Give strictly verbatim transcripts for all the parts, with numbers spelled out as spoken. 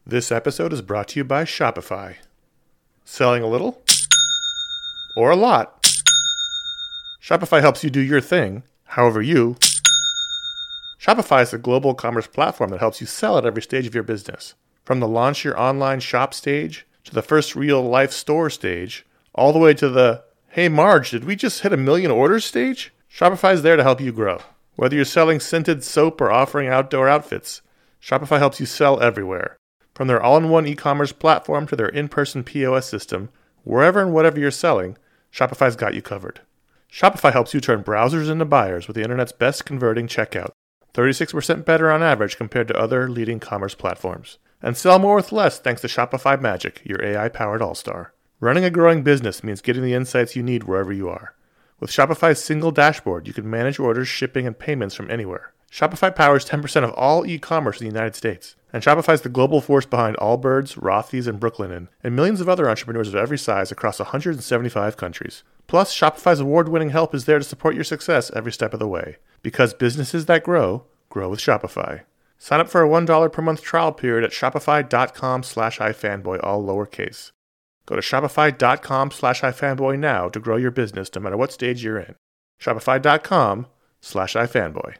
This episode is brought to you by Shopify. Selling a little? Or a lot? Shopify helps you do your thing, however you. Shopify is a global commerce platform that helps you sell at every stage of your business. From the launch your online shop stage, to the first real-life store stage, all the way to the, hey Marge, did we just hit a million orders stage? Shopify is there to help you grow. Whether you're selling scented soap or offering outdoor outfits, Shopify helps you sell everywhere. From their all-in-one e-commerce platform to their in-person P O S system, wherever and whatever you're selling, Shopify's got you covered. Shopify helps you turn browsers into buyers with the internet's best converting checkout, thirty-six percent better on average compared to other leading commerce platforms. And sell more with less thanks to Shopify Magic, your A I-powered all-star. Running a growing business means getting the insights you need wherever you are. With Shopify's single dashboard, you can manage orders, shipping, and payments from anywhere. Shopify powers ten percent of all e-commerce in the United States. And Shopify's the global force behind Allbirds, Rothy's, and Brooklinen, and millions of other entrepreneurs of every size across one hundred seventy-five countries. Plus, Shopify's award-winning help is there to support your success every step of the way. Because businesses that grow, grow with Shopify. Sign up for a one dollar per month trial period at shopify.com slash ifanboy, all lowercase. Go to shopify.com slash ifanboy now to grow your business no matter what stage you're in. Shopify.com slash ifanboy.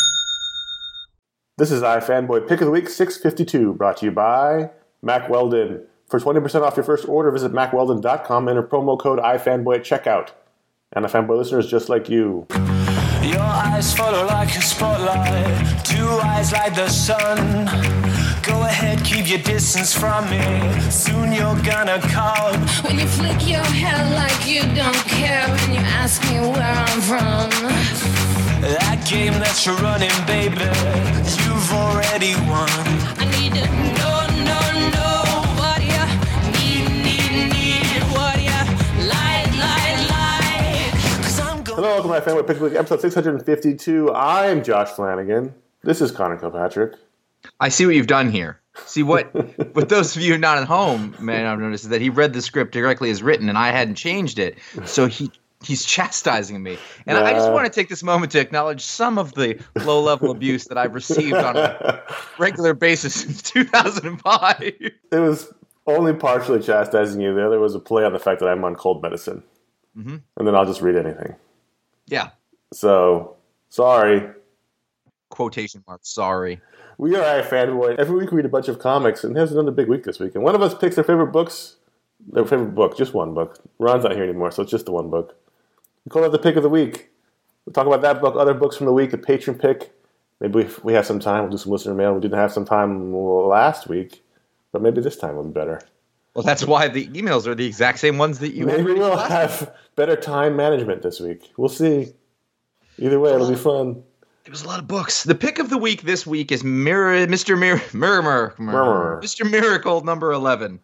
This is iFanboy Pick of the Week six fifty-two, brought to you by Mack Weldon. For twenty percent off your first order, visit mack weldon dot com, enter promo code iFanboy at checkout. And iFanboy listeners just like you. Your eyes follow like a spotlight, two eyes like the sun. Go ahead, keep your distance from me, soon you're gonna call. When you flick your hair like you don't care, when you ask me where I'm from. That game that you're running, baby, you've already won. I need to know, know, know what you need, need, need, what you like, like, like. Cause I'm going. Hello, welcome to my family Pick of the Week, episode six fifty-two. I'm Josh Flanagan. This is Connor Kilpatrick. I see what you've done here. See what, with those of you not at home, man, I've noticed that he read the script directly as written, and I hadn't changed it. So he he's chastising me, and uh, I just want to take this moment to acknowledge some of the low-level abuse that I've received on a regular basis since two thousand five. It was only partially chastising you. The other was a play on the fact that I'm on cold medicine, mm-hmm. and then I'll just read anything. Yeah. So sorry. Quotation marks. Sorry. We are iFanboy. Every week we read a bunch of comics, and there's another big week this week. And one of us picks their favorite books, their favorite book, just one book. Ron's not here anymore, so it's just the one book. We call it the Pick of the Week. We'll talk about that book, other books from the week, the patron pick. Maybe if we have some time, we'll do some listener mail. We didn't have some time last week, but maybe this time will be better. Well, that's why the emails are the exact same ones that you had. Maybe we'll have better time management this week. We'll see. Either way, it'll be fun. There was a lot of books. The pick of the week this week is Mir- Mister Mir- Murmur, Murmur. Mister Miracle number eleven.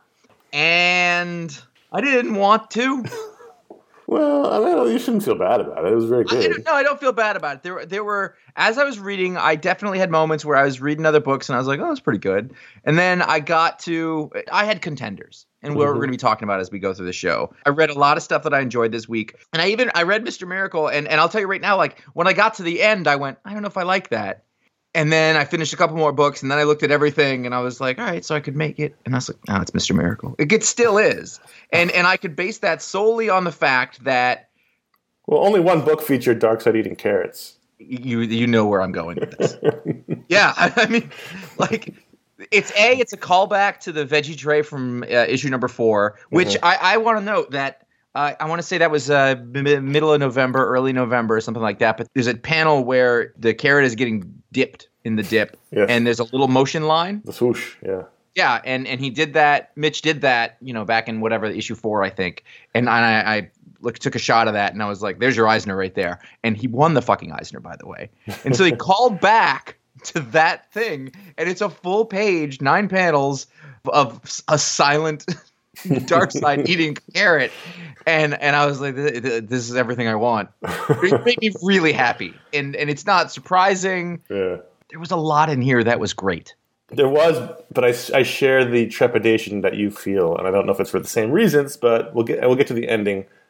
And I didn't want to. Well, I mean, you shouldn't feel bad about it. It was very good. I, no, I don't feel bad about it. There, there were, as I was reading, I definitely had moments where I was reading other books and I was like, oh, that's pretty good. And then I got to, I had contenders. And what mm-hmm. we're going to be talking about as we go through the show. I read a lot of stuff that I enjoyed this week. And I even, I read Mister Miracle. And, and I'll tell you right now, like, when I got to the end, I went, I don't know if I like that. And then I finished a couple more books. And then I looked at everything. And I was like, all right, so I could make it. And I was like, oh, it's Mister Miracle. It, it still is. And and I could base that solely on the fact that. Well, only one book featured Darkseid eating carrots. You, you know where I'm going with this. Yeah, I, I mean, like. It's A, it's a callback to the veggie tray from uh, issue number four, which mm-hmm. I, I want to note that uh, I want to say that was uh, m- middle of November, early November, something like that. But there's a panel where the carrot is getting dipped in the dip, yes. and there's a little motion line. The swoosh, yeah. Yeah, and, and he did that. Mitch did that, you know, back in whatever, issue four, I think. And I, I look, took a shot of that, and I was like, there's your Eisner right there. And he won the fucking Eisner, by the way. And so he called back to that thing, and it's a full page, nine panels of a silent Darkseid eating carrot, and and I was like, this is everything I want. It made me really happy, and and it's not surprising. Yeah, there was a lot in here that was great. There was, but I, I share the trepidation that you feel, and I don't know if it's for the same reasons, but we'll get we'll get to the ending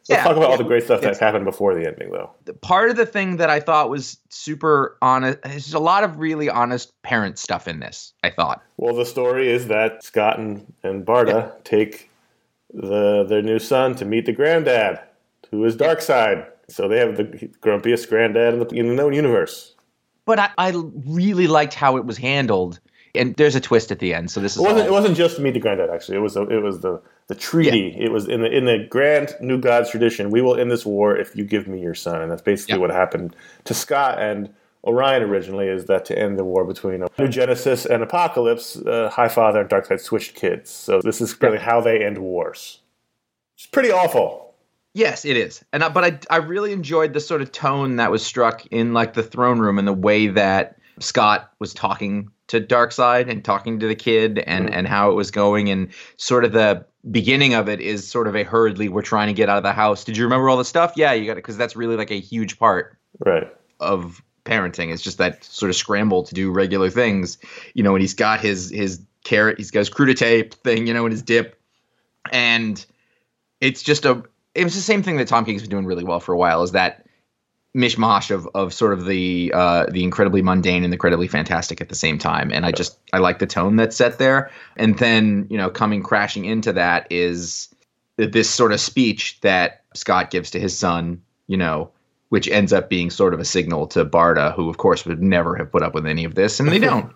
Let's Yeah, talk about all yeah. the great stuff It's- that happened before the ending, though. Part of the thing that I thought was super honest, there's a lot of really honest parent stuff in this, I thought. Well, the story is that Scott and, and Barda Yeah. take the their new son to meet the granddad, who is Darkseid. So they have the grumpiest granddad in the, in the known universe. But I, I really liked how it was handled. And there's a twist at the end, so this is It wasn't. all- It wasn't just to meet the granddad. Actually, it was. A, it was the the treaty. It was in the in the grand New Gods tradition. We will end this war if you give me your son, and that's basically Yeah. what happened to Scott and Orion originally. Is that to end the war between New Genesis and Apocalypse? Uh, Highfather and Darkseid switched kids. So this is really how they end wars. It's pretty awful. Yes, it is. And I, but I I really enjoyed the sort of tone that was struck in like the throne room and the way that Scott was talking to Darkseid and talking to the kid and, and how it was going, and sort of the beginning of it is sort of a hurriedly, we're trying to get out of the house. Did you remember all the stuff? Yeah, you got it, because that's really like a huge part Right. of parenting. It's just that sort of scramble to do regular things, you know, and he's got his his carrot, he's got his crudité thing, you know, and his dip, and it's just a it was the same thing that Tom King's been doing really well for a while, is that mishmash of of sort of the uh, the incredibly mundane and the incredibly fantastic at the same time. And I just I like the tone that's set there. And then, you know, coming crashing into that is this sort of speech that Scott gives to his son, you know, which ends up being sort of a signal to Barda, who of course would never have put up with any of this, and they don't.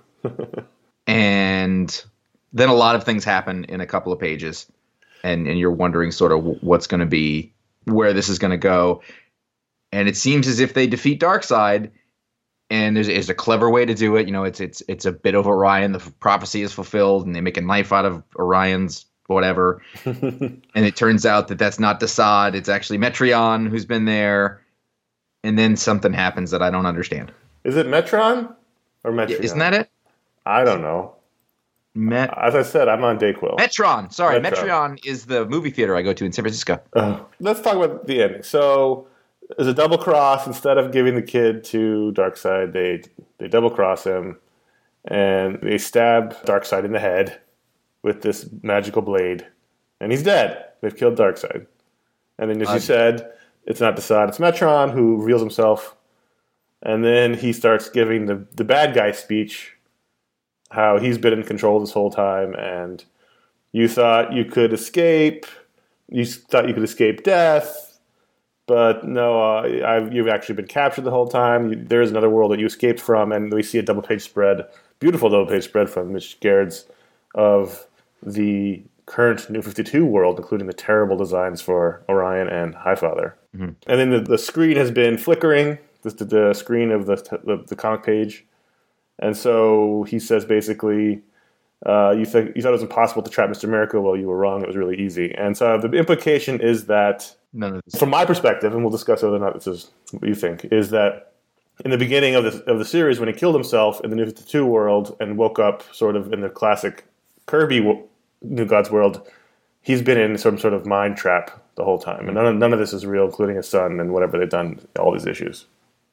And then a lot of things happen in a couple of pages, and and you're wondering sort of what's going to be, where this is going to go. And it seems as if they defeat Darkseid, and there's, there's a clever way to do it. You know, it's it's it's a bit of Orion. The prophecy is fulfilled, and they make a knife out of Orion's whatever. And it turns out that that's not Desaad. It's actually Metreon who's been there. And then something happens that I don't understand. Is it Metron or Metron? Isn't that it? I don't know. Met- As I said, I'm on Dayquil. Metron. Sorry, Metron. Metreon is the movie theater I go to in San Francisco. Uh, let's talk about the ending. So, there's a double cross. Instead of giving the kid to Darkseid, they they double cross him, and they stab Darkseid in the head with this magical blade, and he's dead. They've killed Darkseid. And then, as Uh, you said, it's not Desaad, it's Metron who reveals himself, and then he starts giving the the bad guy speech, how he's been in control this whole time, and you thought you could escape, you thought you could escape death. But no, uh, I've, you've actually been captured the whole time. You, there is another world that you escaped from, and we see a double-page spread, beautiful double-page spread from Mitch Gerrard's of the current New fifty-two world, including the terrible designs for Orion and Highfather. Mm-hmm. And then the, the screen has been flickering, the, the, the screen of the, the the comic page, and so he says basically, uh, you think you thought it was impossible to trap Mister Miracle. Well, you were wrong. It was really easy. And so the implication is that, None of this. from my perspective, and we'll discuss whether or not this is what you think, is that in the beginning of the of the series, when he killed himself in the New fifty-two world and woke up sort of in the classic Kirby wo- New Gods world, he's been in some sort of mind trap the whole time, and none of, none of this is real, including his son and whatever they've done, all these issues.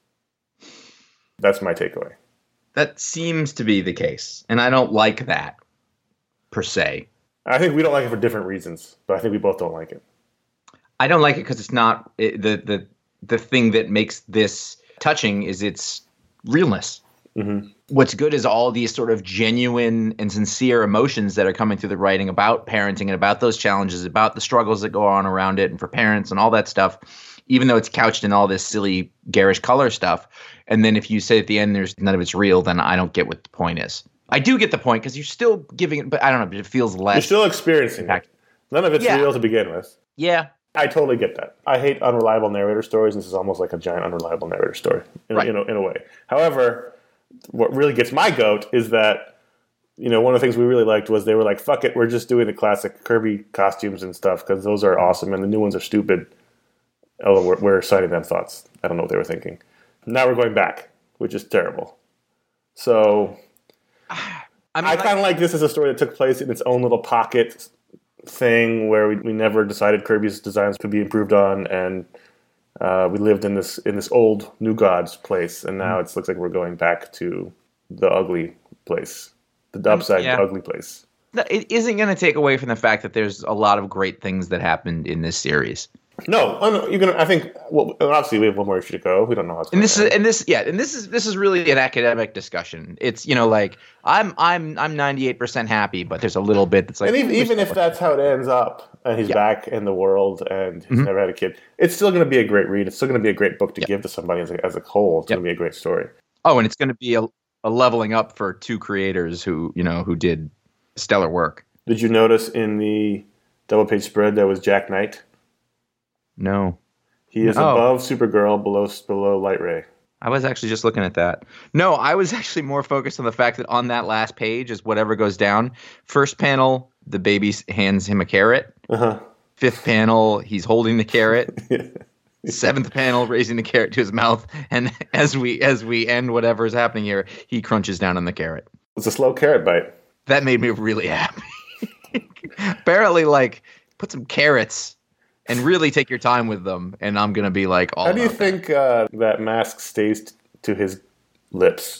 That's my takeaway. That seems to be the case, and I don't like that per se. I think we don't like it for different reasons, but I think we both don't like it. I don't like it because it's not it, the the the thing that makes this touching is its realness. Mm-hmm. What's good is all these sort of genuine and sincere emotions that are coming through the writing about parenting and about those challenges, about the struggles that go on around it, and for parents and all that stuff. Even though it's couched in all this silly, garish color stuff, and then if you say at the end there's none of it's real, then I don't get what the point is. I do get the point because you're still giving it, but I don't know, but it feels less. You're still experiencing impact. it. None of it's Yeah. real to begin with. Yeah. I totally get that. I hate unreliable narrator stories, and this is almost like a giant unreliable narrator story in, Right. in, a, in a way. However, what really gets my goat is that, you know, one of the things we really liked was they were like, fuck it, we're just doing the classic Kirby costumes and stuff because those are awesome, and the new ones are stupid. Although we're, we're citing them thoughts. I don't know what they were thinking. Now we're going back, which is terrible. So I I, mean, like- kind of like this as a story that took place in its own little pocket thing where we, we never decided Kirby's designs could be improved on, and uh, we lived in this in this old New Gods place, and now it looks like we're going back to the ugly place, the upside yeah. ugly place. it isn't going to take away from the fact that there's a lot of great things that happened in this series. No, oh, no, you're gonna. I think. Well, obviously, we have one more issue to go. We don't know what's. And this on. is and this yeah, and this is this is really an academic discussion. It's you know like I'm I'm I'm ninety-eight percent happy, but there's a little bit that's like. And even, even if that's how it ends up, and he's Yeah. back in the world, and he's Mhm. never had a kid, it's still going to be a great read. It's still going to be a great book to Yep. give to somebody as a, as a whole. It's Yep. going to be a great story. Oh, and it's going to be a, a leveling up for two creators who you know who did stellar work. Did you notice in the double page spread there was Jack Knight? No. He is Oh. above Supergirl, below below Light Ray. I was actually just looking at that. No, I was actually more focused on the fact that on that last page is whatever goes down. First panel, the baby hands him a carrot. Uh-huh. Fifth panel, he's holding the carrot. Seventh panel, raising the carrot to his mouth. And as we as we end whatever is happening here, he crunches down on the carrot. It's a slow carrot bite. That made me really happy. Apparently, like, put some carrots and really take your time with them, and I'm gonna be like, all How do you about that. think uh, that mask stays t- to his lips?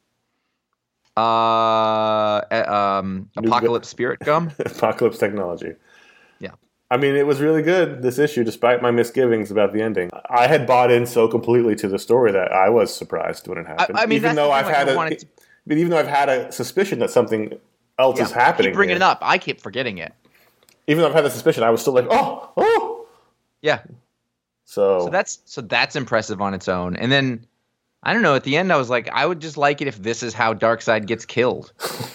Uh, uh, um, New Apocalypse Spirit Gum. Apocalypse technology. Yeah. I mean, it was really good, this issue, despite my misgivings about the ending. I had bought in so completely to the story that I was surprised when it happened. I mean, even that's though the I've thing, like, had I a, wanted to- but even though I've had a suspicion that something else is happening, Keep bringing here, it up. I keep forgetting it. Even though I've had the suspicion, I was still like, oh, oh. Yeah. So, So that's so that's impressive on its own. And then I don't know. At the end, I was like, I would just like it if this is how Darkseid gets killed.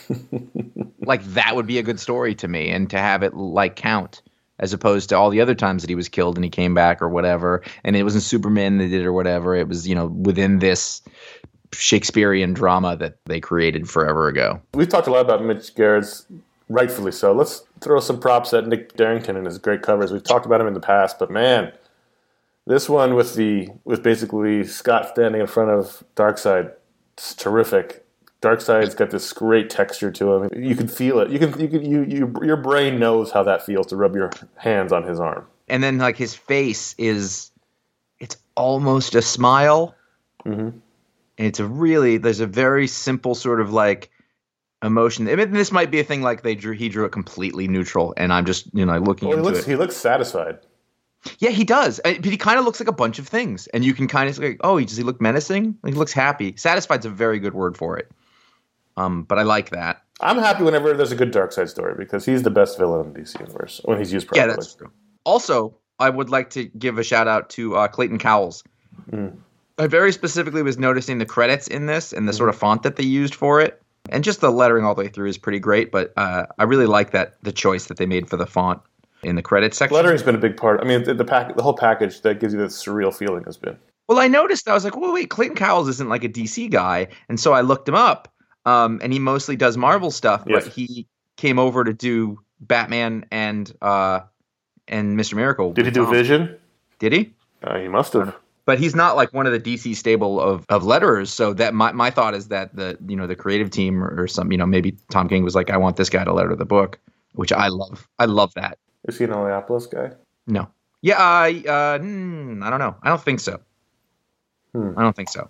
Like that would be a good story to me, and to have it like count as opposed to all the other times that he was killed and he came back or whatever. And it wasn't Superman that did it or whatever. It was you know within this Shakespearean drama that they created forever ago. we've talked a lot about Mitch Gerrard's, rightfully so. Let's throw some props at Nick Darrington and his great covers. We've talked about him in the past, but man, this one with the with basically Scott standing in front of Darkseid, it's terrific. Darkseid's got this great texture to him. You can feel it. You can you can you, you your brain knows how that feels to rub your hands on his arm. And then like his face is, it's almost a smile. Mm-hmm. And it's a really, there's a very simple sort of like emotion. I mean, this might be a thing like they drew, he drew it completely neutral, and I'm just, you know, looking Well, he into looks it. he looks satisfied. Yeah, he does. Uh, But he kind of looks like a bunch of things. And you can kind of like, oh, does he look menacing? He looks happy. Satisfied's a very good word for it. Um, but I like that. I'm happy whenever there's a good Darkseid story because he's the best villain in the D C universe when he's used properly. Yeah, that's true. Also, I would like to give a shout out to uh, Clayton Cowles. Mm. I very specifically was noticing the credits in this and the sort of font that they used for it. And just the lettering all the way through is pretty great. But uh, I really like that the choice that they made for the font in the credits section. Lettering's been a big part. I mean, the, the pack, the whole package that gives you that surreal feeling has been. Well, I noticed, I was like, well, wait, Clayton Cowles isn't like a D C guy. And so I looked him up. Um, and he mostly does Marvel stuff, but Yes. he came over to do Batman and uh, and Mister Miracle. Did he with do Tom. Vision? Did he? Uh, he must have. But he's not like one of the D C stable of, of letterers. So that my, my thought is that the you know the creative team or, or some you know maybe Tom King was like, I want this guy to letter the book, which I love. I love that. Is he an Oleopolis guy? No, yeah, uh, uh, hmm, I don't know. I don't think so. Hmm. I don't think so.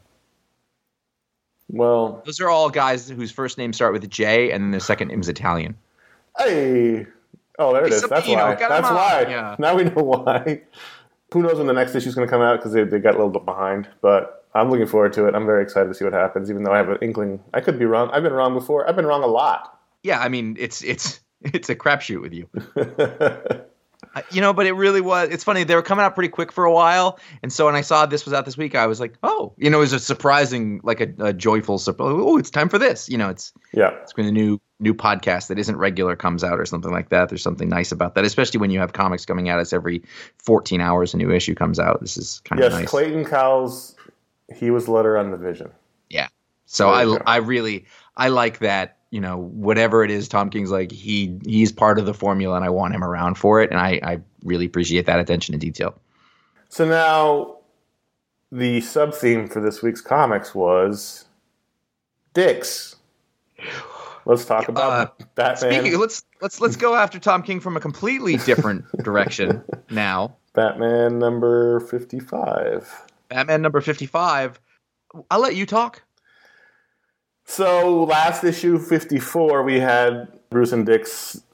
Well, Those are all guys whose first names start with a J and then their second name is Italian. hey. Oh, there it Hey, is. That's Sabino, why. get him That's on. why. Yeah. Now we know why. Who knows when the next issue is going to come out because they, they got a little bit behind. But I'm looking forward to it. I'm very excited to see what happens, even though I have an inkling. I could be wrong. I've been wrong before. I've been wrong a lot. Yeah, I mean it's it's it's a crapshoot with you. Uh, You know, but it really was. It's funny. They were coming out pretty quick for a while. And so when I saw this was out this week, I was like, oh, you know, it was a surprising, like a, a joyful surprise. Oh, it's time for this. You know, it's Yeah. it's when a new new podcast that isn't regular comes out or something like that. There's something nice about that, especially when you have comics coming at us every fourteen hours, a new issue comes out. This is kind Yes, of nice. Clayton Cowles, he was letter on the Vision. Yeah. So There I, you go. I really, I like that, you know, whatever it is, Tom King's like, he, he's part of the formula and I want him around for it. And I, I really appreciate that attention to detail. So now, the sub theme for this week's comics was dicks. Let's talk about Uh, Batman. Speaking, let's, let's, let's go after Tom King from a completely different direction now. Batman number fifty-five. Batman number fifty-five. I'll let you talk. So last issue fifty-four, we had Bruce and Dick's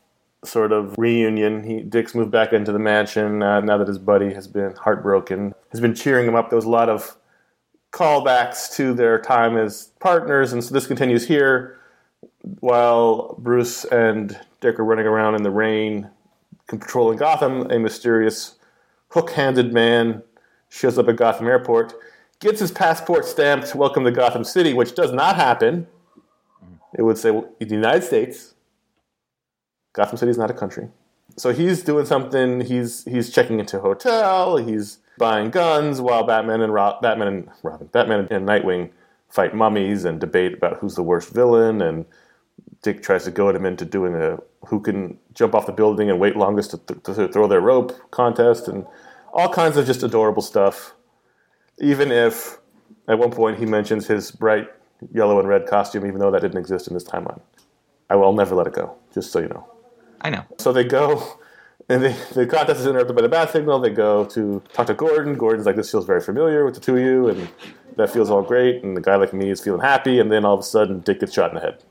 sort of reunion. He Dick's moved back into the mansion uh, now that his buddy has been heartbroken. Has been cheering him up. There was a lot of callbacks to their time as partners, and so this continues here while Bruce and Dick are running around in the rain, controlling Gotham. A mysterious hook-handed man shows up at Gotham Airport, gets his passport stamped, welcome to Gotham City, which does not happen. It would say, well, the United States. Gotham City is not a country. So he's doing something. He's he's checking into a hotel. He's buying guns while Batman and Ro- Batman and Robin, Batman and Nightwing fight mummies and debate about who's the worst villain. And Dick tries to goad him into doing a who can jump off the building and wait longest to, th- to throw their rope contest and all kinds of just adorable stuff. Even if at one point he mentions his bright yellow and red costume, even though that didn't exist in this timeline. I will never let it go, just so you know. I know. So they go, and they, the contest is interrupted by the bat signal. They go to talk to Gordon. Gordon's like, this feels very familiar with the two of you, and that feels all great. And the guy like me is feeling happy, and then all of a sudden, Dick gets shot in the head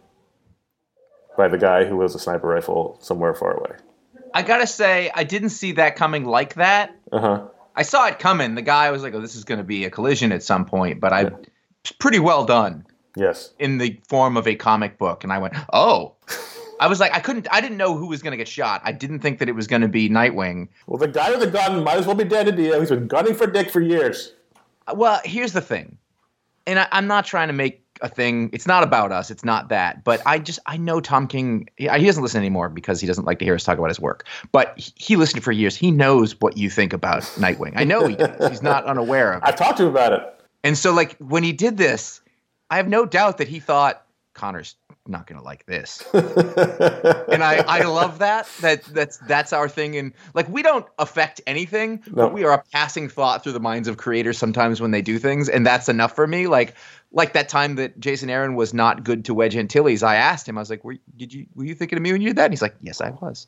by the guy who has a sniper rifle somewhere far away. I gotta say, I didn't see that coming like that. Uh-huh. I saw it coming. The guy was like, oh, this is going to be a collision at some point, but I, Yeah. pretty well done. Yes. In the form of a comic book. And I went, oh. I was like, I couldn't, I didn't know who was going to get shot. I didn't think that it was going to be Nightwing. Well, the guy with the gun might as well be dead, India. He's been gunning for Dick for years. Well, here's the thing. And I, I'm not trying to make a thing. It's not about us. It's not that. But I just, I know Tom King, he, he doesn't listen anymore because he doesn't like to hear us talk about his work. But he, he listened for years. He knows what you think about Nightwing. I know he does. He's not unaware of it. I've talked to him about it. And so, like, when he did this, I have no doubt that he thought, Connor's not going to like this. And I, I love that. That that's that's our thing. And like, we don't affect anything, No. but we are a passing thought through the minds of creators sometimes when they do things, and that's enough for me. Like, like that time that Jason Aaron was not good to Wedge Antilles, I asked him, I was like, were, did you were you thinking of me when you did that? And he's like, yes, I was.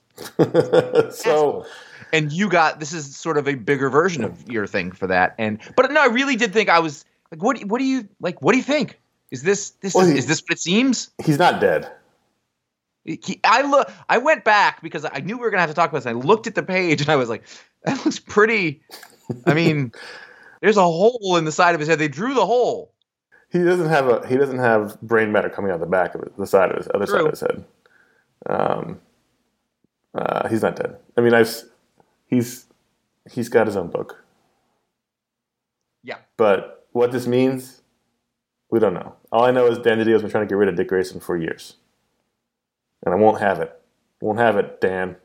So, And you got, this is sort of a bigger version of your thing for that. And but no, I really did think I was like, what what do you like? What do you think? Is this this Well, is, he- is this what it seems? he's not dead. He, I look. I went back because I knew we were gonna have to talk about this. And I looked at the page and I was like, "That looks pretty." I mean, there's a hole in the side of his head. They drew the hole. He doesn't have a he doesn't have brain matter coming out the back of it, the side of his other side True. of his head. Um, uh, he's not dead. I mean, I've s- he's he's got his own book, Yeah. but what this means, we don't know. All I know is Dan DiDio's been trying to get rid of Dick Grayson for years, and I won't have it. Won't have it, Dan.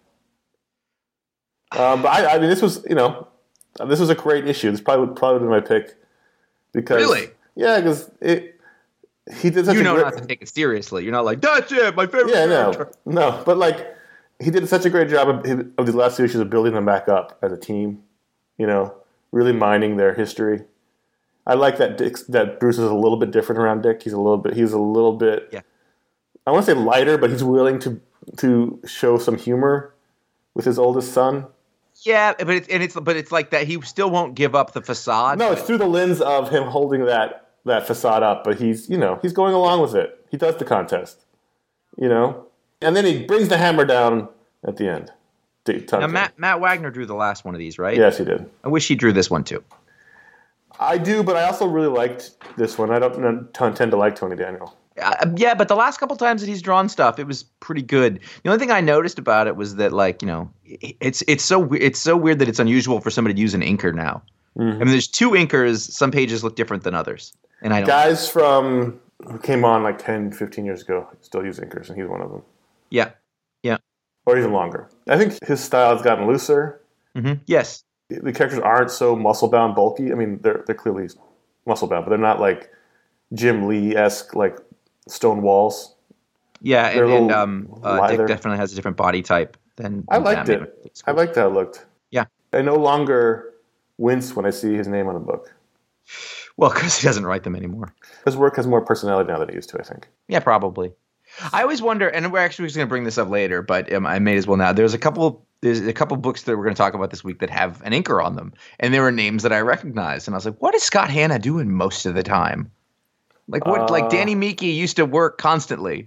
Um, but I, I mean, this was you know, this was a great issue. This probably would probably be my pick because Really? yeah, because it he did such You a know great, not to take it seriously. You're not like, that's it, my favorite yeah, character. no, no, but like he did such a great job of, of these last two issues of building them back up as a team. You know, really mining their history. I like that Dick, that Bruce is a little bit different around Dick. He's a little bit. He's a little bit. Yeah. I want to say lighter, but he's willing to to show some humor with his oldest son. Yeah, but it's and it's but it's like that. He still won't give up the facade. No, it's through the lens of him holding that that facade up, but he's you know he's going along with it. He does the contest, you know, and then he brings the hammer down at the end. Dick- Now Matt Matt Wagner drew the last one of these, right? Yes, he did. I wish he drew this one too. I do, but I also really liked this one. I don't n- t- tend to like Tony Daniel. Uh, yeah, but the last couple times that he's drawn stuff, it was pretty good. The only thing I noticed about it was that, like, you know, it's it's so we- it's so weird that it's unusual for somebody to use an inker now. Mm-hmm. I mean, there's two inkers. Some pages look different than others, and I don't. Guys from who came on like ten, fifteen years ago still use inkers, and he's one of them. Yeah, yeah. Or even longer. I think his style has gotten looser. hmm Yes. The characters aren't so muscle-bound, bulky. I mean, they're they're clearly muscle-bound, but they're not like Jim Lee-esque, like stone walls. Yeah, They're and, a and little um, uh, Dick lither. definitely has a different body type than. I than liked Batman. it. It's I cool. liked how it looked. Yeah. I no longer wince when I see his name on a book. Well, because he doesn't write them anymore. His work has more personality now than it used to, I think. Yeah, probably. I always wonder, and we're actually just going to bring this up later, but um, I may as well now. There's a couple. There's a couple books that we're going to talk about this week that have an inker on them, and there were names that I recognized, and I was like, "What is Scott Hanna doing most of the time?" Like what? Uh, like Danny Meeke used to work constantly.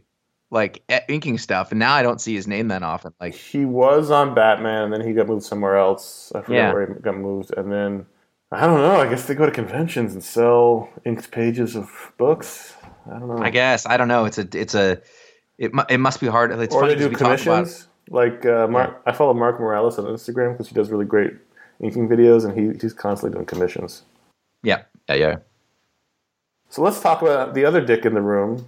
like e- inking stuff, and now I don't see his name that often. Like, He was on Batman, and then he got moved somewhere else. I forget Yeah. where he got moved. And then, I don't know, I guess they go to conventions and sell inked pages of books. I don't know. I guess I don't know. It's a it's a it mu- it must be hard. It's or funny they do 'cause we talk about- commissions. Like, uh, Mark, I follow Mark Morales on Instagram because he does really great inking videos, and he, he's constantly doing commissions. Yeah, yeah, yeah. So let's talk about the other Dick in the room.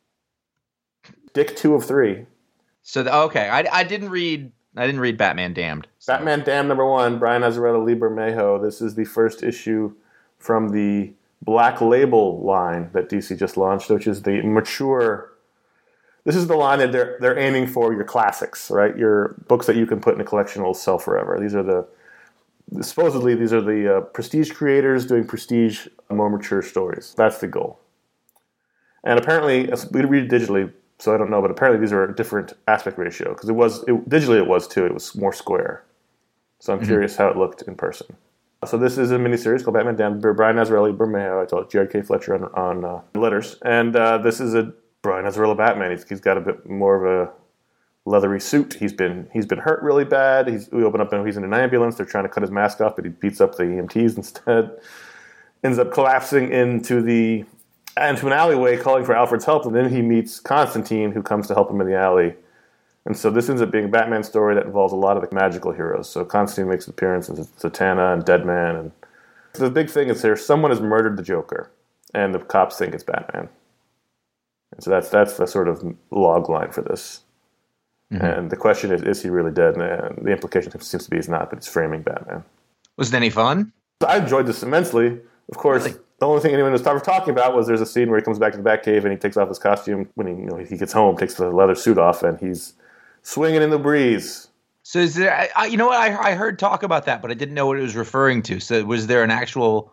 Dick two of three. So the, okay, I, I didn't read I didn't read Batman Damned. So. Batman Damned number one, Brian Azzarello, Lee Bermejo. This is the first issue from the Black Label line that D C just launched, which is the mature. This is the line that they're they're aiming for your classics, right? Your books that you can put in a collection and will sell forever. These are the supposedly these are the uh, prestige creators doing prestige, more mature stories. That's the goal. And apparently, we read it digitally, so I don't know, but apparently these are a different aspect ratio because it was it, digitally it was too. It was more square. So I'm mm-hmm. curious how it looked in person. So this is a miniseries called Batman Damned. Brian Azzarello, Bermejo. I told Jared K. Fletcher on, on uh, letters, and uh, this is a Brian Azzarello Batman. He's, he's got a bit more of a leathery suit. He's been he's been hurt really bad. He's we open up and he's in an ambulance. They're trying to cut his mask off, but he beats up the E M Ts instead. Ends up collapsing into the into an alleyway, calling for Alfred's help, and then he meets Constantine, who comes to help him in the alley. And so this ends up being a Batman story that involves a lot of the magical heroes. So Constantine makes an appearance, and Zatanna and Deadman, and so the big thing is here: someone has murdered the Joker, and the cops think it's Batman. And so that's that's the sort of log line for this. Mm-hmm. And the question is, is he really dead? And the implication seems to be he's not, but it's framing Batman. Was it any fun? So I enjoyed this immensely. Of course, really? The only thing anyone was talking about was there's a scene where he comes back to the Batcave and he takes off his costume when he, you know, he gets home, takes the leather suit off, and he's swinging in the breeze. So is there? I, I, you know what? I, I heard talk about that, but I didn't know what it was referring to. So was there an actual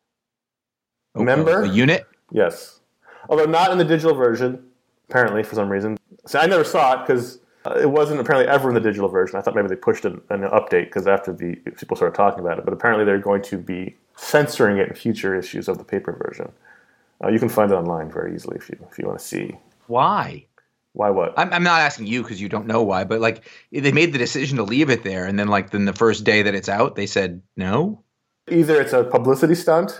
member a unit? Yes, although not in the digital version. Apparently, for some reason. So I never saw it because uh, it wasn't apparently ever in the digital version. I thought maybe they pushed an, an update because after the people started talking about it. But apparently, they're going to be censoring it in future issues of the paper version. Uh, you can find it online very easily if you if you want to see. Why? Why what? I'm, I'm not asking you because you don't know why, but like they made the decision to leave it there, and then like then the first day that it's out, they said no. Either it's a publicity stunt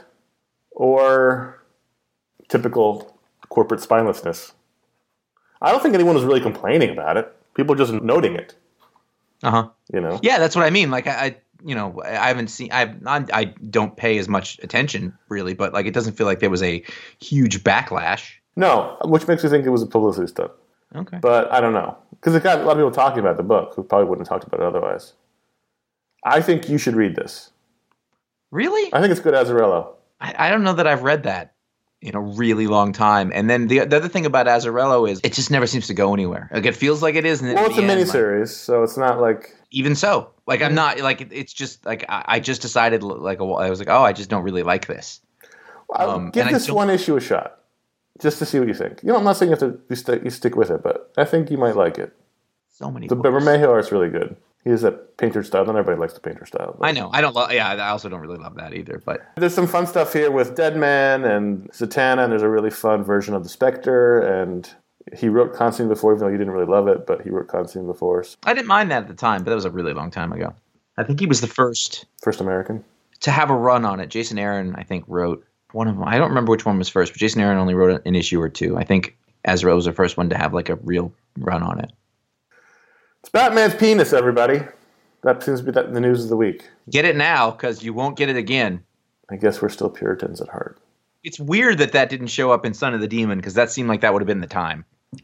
or typical corporate spinelessness. I don't think anyone was really complaining about it. People are just noting it. Uh huh. You know. Yeah, that's what I mean. Like I, I you know, I haven't seen. I've not. I don't pay as much attention really, but like it doesn't feel like there was a huge backlash. No, which makes me think it was a publicity stunt. Okay. But I don't know. Because it got a lot of people talking about the book who probably wouldn't have talked about it otherwise. I think you should read this. Really? I think it's good Azzarello. I, I don't know that I've read that in a really long time. And then the, the other thing about Azzarello is it just never seems to go anywhere. Like it feels like it is. And well, it's a end, miniseries, like, so it's not like... Even so. Like I'm not, like it, it's just like I, I just decided like a, I was like, oh, I just don't really like this. Well, um, give this one issue a shot. Just to see what you think. You know, I'm not saying you have to you stick, you stick with it, but I think you might like it. So many. The Bermejo art's really good. He has that painter style. Not everybody likes the painter style. But. I know. I don't love. Yeah, I also don't really love that either. But there's some fun stuff here with Deadman and Zatanna, and there's a really fun version of the Spectre. And he wrote Constantine before, even though you didn't really love it, but he wrote Constantine before. I didn't mind that at the time, but that was a really long time ago. I think he was the first first American to have a run on it. Jason Aaron, I think, wrote. One of them. I don't remember which one was first, but Jason Aaron only wrote an issue or two. I think Azzarello was the first one to have like a real run on it. It's Batman's penis, everybody. That seems to be the news of the week. Get it now, because you won't get it again. I guess we're still Puritans at heart. It's weird that that didn't show up in Son of the Demon, because that seemed like that would have been the time.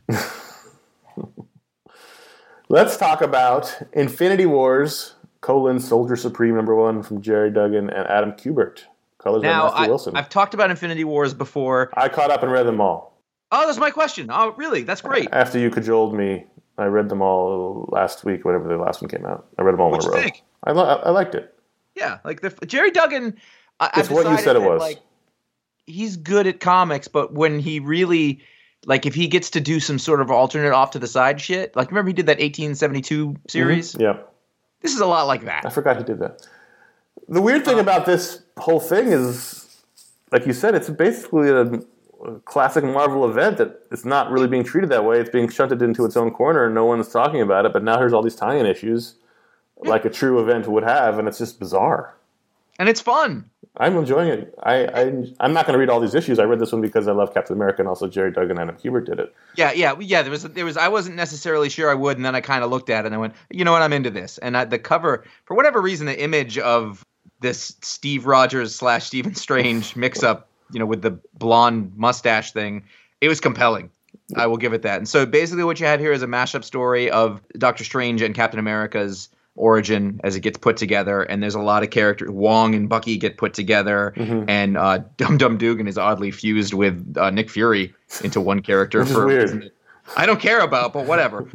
Let's talk about Infinity Wars, colon, Soldier Supreme number one from Jerry Duggan and Adam Kubert. Colors now, by Matthew Wilson. I, I've talked about Infinity Wars before. I caught up and read them all. Oh, that's my question. Oh, really? That's great. After you cajoled me, I read them all last week, whenever the last one came out. I read them all What'd in a row. you think? I, lo- I liked it. Yeah, like the Jerry Duggan. I, it's what you said it that, was. Like, he's good at comics, but when he really, like, if he gets to do some sort of alternate off to the side shit, like, remember he did that eighteen seventy-two series? Mm-hmm. Yeah. This is a lot like that. I forgot he did that. The weird thing um, about this whole thing is, like you said, it's basically a, a classic Marvel event that it's not really being treated that way. It's being shunted into its own corner and no one's talking about it. But now here's all these tie-in issues like a true event would have, and it's just bizarre. And it's fun. I'm enjoying it. I, I, I'm not going to read all these issues. I read this one because I love Captain America, and also Jerry Duggan and Adam Kubert did it. Yeah, yeah, yeah. There was, there was. I wasn't necessarily sure I would, and then I kind of looked at it and I went, you know what, I'm into this. And I, the cover, for whatever reason, the image of this Steve Rogers slash Stephen Strange mix-up, you know, with the blonde mustache thing, it was compelling. I will give it that. And so basically, what you have here is a mashup story of Doctor Strange and Captain America's origin as it gets put together, and there's a lot of characters. Wong and Bucky get put together, mm-hmm. and uh, Dum Dum Dugan is oddly fused with uh, Nick Fury into one character. Which for is weird. I don't care about, but whatever.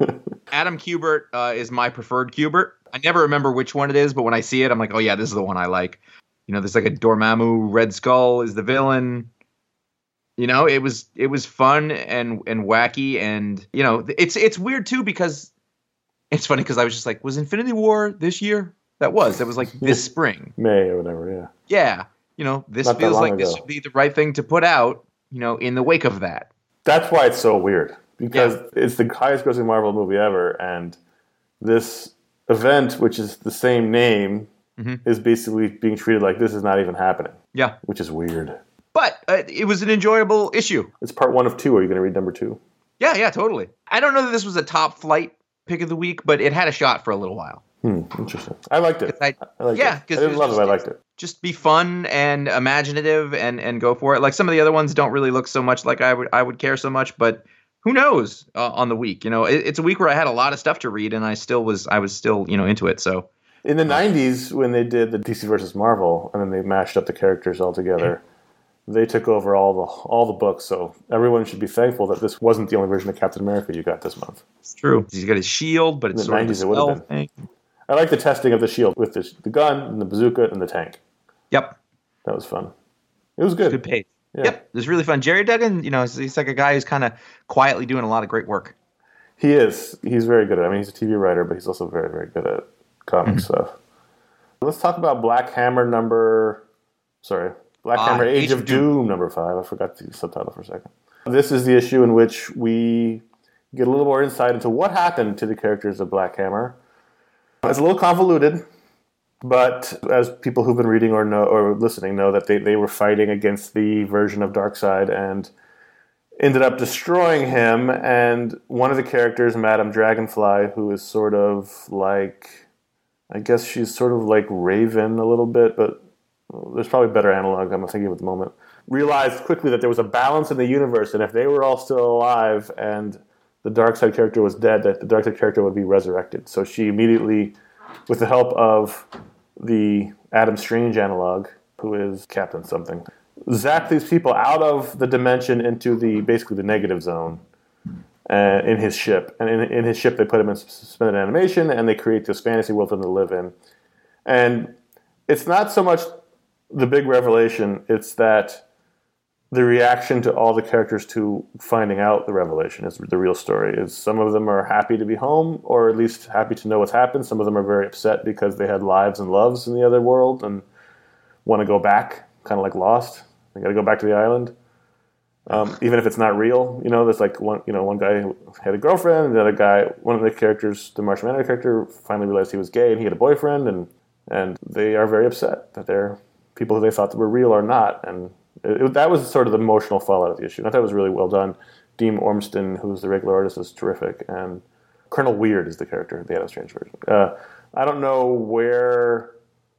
Adam Kubert uh, is my preferred Kubert. I never remember which one it is, but when I see it, I'm like, oh yeah, this is the one I like. You know, there's like a Dormammu. Red Skull is the villain. You know, it was it was fun and and wacky, and you know, it's it's weird too because. It's funny because I was just like, was Infinity War this year? That was. That was like this spring. May or whatever, yeah. Yeah. You know, this Not feels like ago. This would be the right thing to put out, you know, in the wake of that. That's why it's so weird. Because Yeah. it's the highest grossing Marvel movie ever, and this event, which is the same name, mm-hmm. is basically being treated like this is not even happening. Yeah. Which is weird. But uh, it was an enjoyable issue. It's part one of two. Are you going to read number two? Yeah, yeah, totally. I don't know that this was a top flight pick of the week, but it had a shot for a little while. Hmm, interesting. I liked it. I, I liked yeah, it. I because didn't love it, but I liked it. Just be fun and imaginative and, and go for it. Like some of the other ones don't really look so much like I would I would care so much, but who knows uh, on the week? You know, it, it's a week where I had a lot of stuff to read, and I still was I was still you know into it. So in the nineties, when they did the D C versus Marvel, and then they mashed up the characters all together. They took over all the all the books, so everyone should be thankful that this wasn't the only version of Captain America you got this month. It's true. He's got his shield, but it's In the sort nineties, it of would a have spell been. thing. I like the testing of the shield with the, the gun and the bazooka and the tank. Yep. That was fun. It was good. Good pace. Yeah. Yep. It was really fun. Jerry Duggan, you know, he's, he's like a guy who's kind of quietly doing a lot of great work. He is. He's very good at it. I mean, he's a T V writer, but he's also very, very good at comic mm-hmm. stuff. Let's talk about Black Hammer number... Sorry. Black Hammer, uh, Age, Age of Doom. Doom, number five. I forgot the subtitle for a second. This is the issue in which we get a little more insight into what happened to the characters of Black Hammer. It's a little convoluted, but as people who've been reading or know or listening know, that they, they were fighting against the version of Darkseid and ended up destroying him. And one of the characters, Madame Dragonfly, who is sort of like, I guess she's sort of like Raven a little bit, but there's probably a better analog I'm thinking of at the moment, realized quickly that there was a balance in the universe, and if they were all still alive and the Darkseid character was dead, that the Darkseid character would be resurrected. So she immediately, with the help of the Adam Strange analog, who is Captain something, zapped these people out of the dimension into the basically the negative zone uh, in his ship. And in, in his ship, they put him in suspended animation, and they create this fantasy world for them to live in. And it's not so much the big revelation, it's that the reaction to all the characters to finding out the revelation is the real story. Is some of them are happy to be home, or at least happy to know what's happened. Some of them are very upset because they had lives and loves in the other world and want to go back, kind of like Lost. They got to go back to the island, um, even if it's not real. You know, there's like one, you know, one guy had a girlfriend, and the other guy, one of the characters, the Martian Manhunter character, finally realized he was gay and he had a boyfriend, and and they are very upset that they're people who they thought that were real are not, and it, it, that was sort of the emotional fallout of the issue. And I thought it was really well done. Dean Ormston, who's the regular artist, is terrific, and Colonel Weird is the character, the Adam Strange version. Uh, I don't know where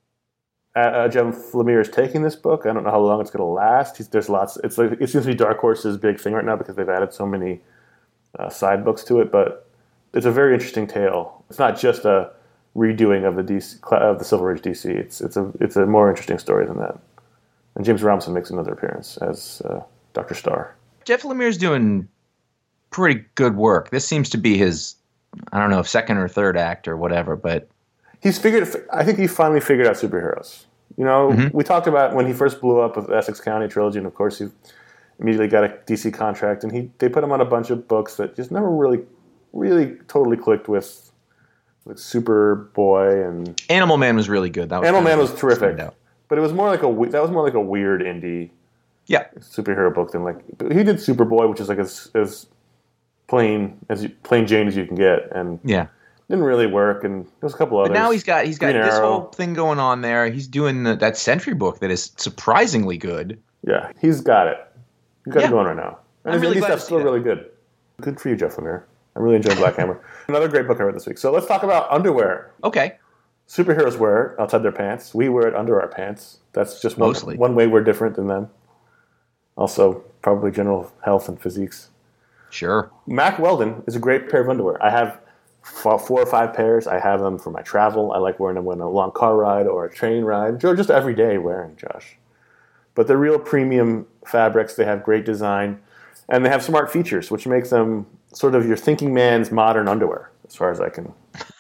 uh, Jeff Lemire is taking this book. I don't know how long it's going to last. He's, there's lots. It's like it seems to be Dark Horse's big thing right now because they've added so many uh, side books to it. But it's a very interesting tale. It's not just a redoing of the D C, of the Silver Age D C. It's it's a it's a more interesting story than that. And James Robinson makes another appearance as uh, Doctor Starr. Jeff Lemire's doing pretty good work. This seems to be his, I don't know, second or third act or whatever, but he's figured. I think he finally figured out superheroes. You know, mm-hmm. we talked about when he first blew up with the Essex County trilogy, and of course he immediately got a D C contract, and he they put him on a bunch of books that just never really, really totally clicked with. Like Superboy and Animal Man was really good. That was Animal Man was was terrific, but it was more like a that was more like a weird indie Yeah. superhero book than like he did Superboy, which is like as as plain as you, plain Jane as you can get, and Yeah. didn't really work. And there's a couple others. But now he's got he's got Green this Arrow. whole thing going on there. He's doing the, that Sentry book that is surprisingly good. Yeah, he's got it. He's got Yeah. it going right now. And I'm his really indie glad to stuff's see still that. really good. Good for you, Jeff Lemire. I really enjoyed Black Hammer. Another great book I read this week. So let's talk about underwear. Okay. Superheroes wear it outside their pants. We wear it under our pants. That's just one, Mostly. one way we're different than them. Also, probably general health and physiques. Sure. Mack Weldon is a great pair of underwear. I have f- four or five pairs. I have them for my travel. I like wearing them on a long car ride or a train ride. Or just every day wearing, Josh. But they're real premium fabrics. They have great design. And they have smart features, which makes them sort of your thinking man's modern underwear, as far as I can.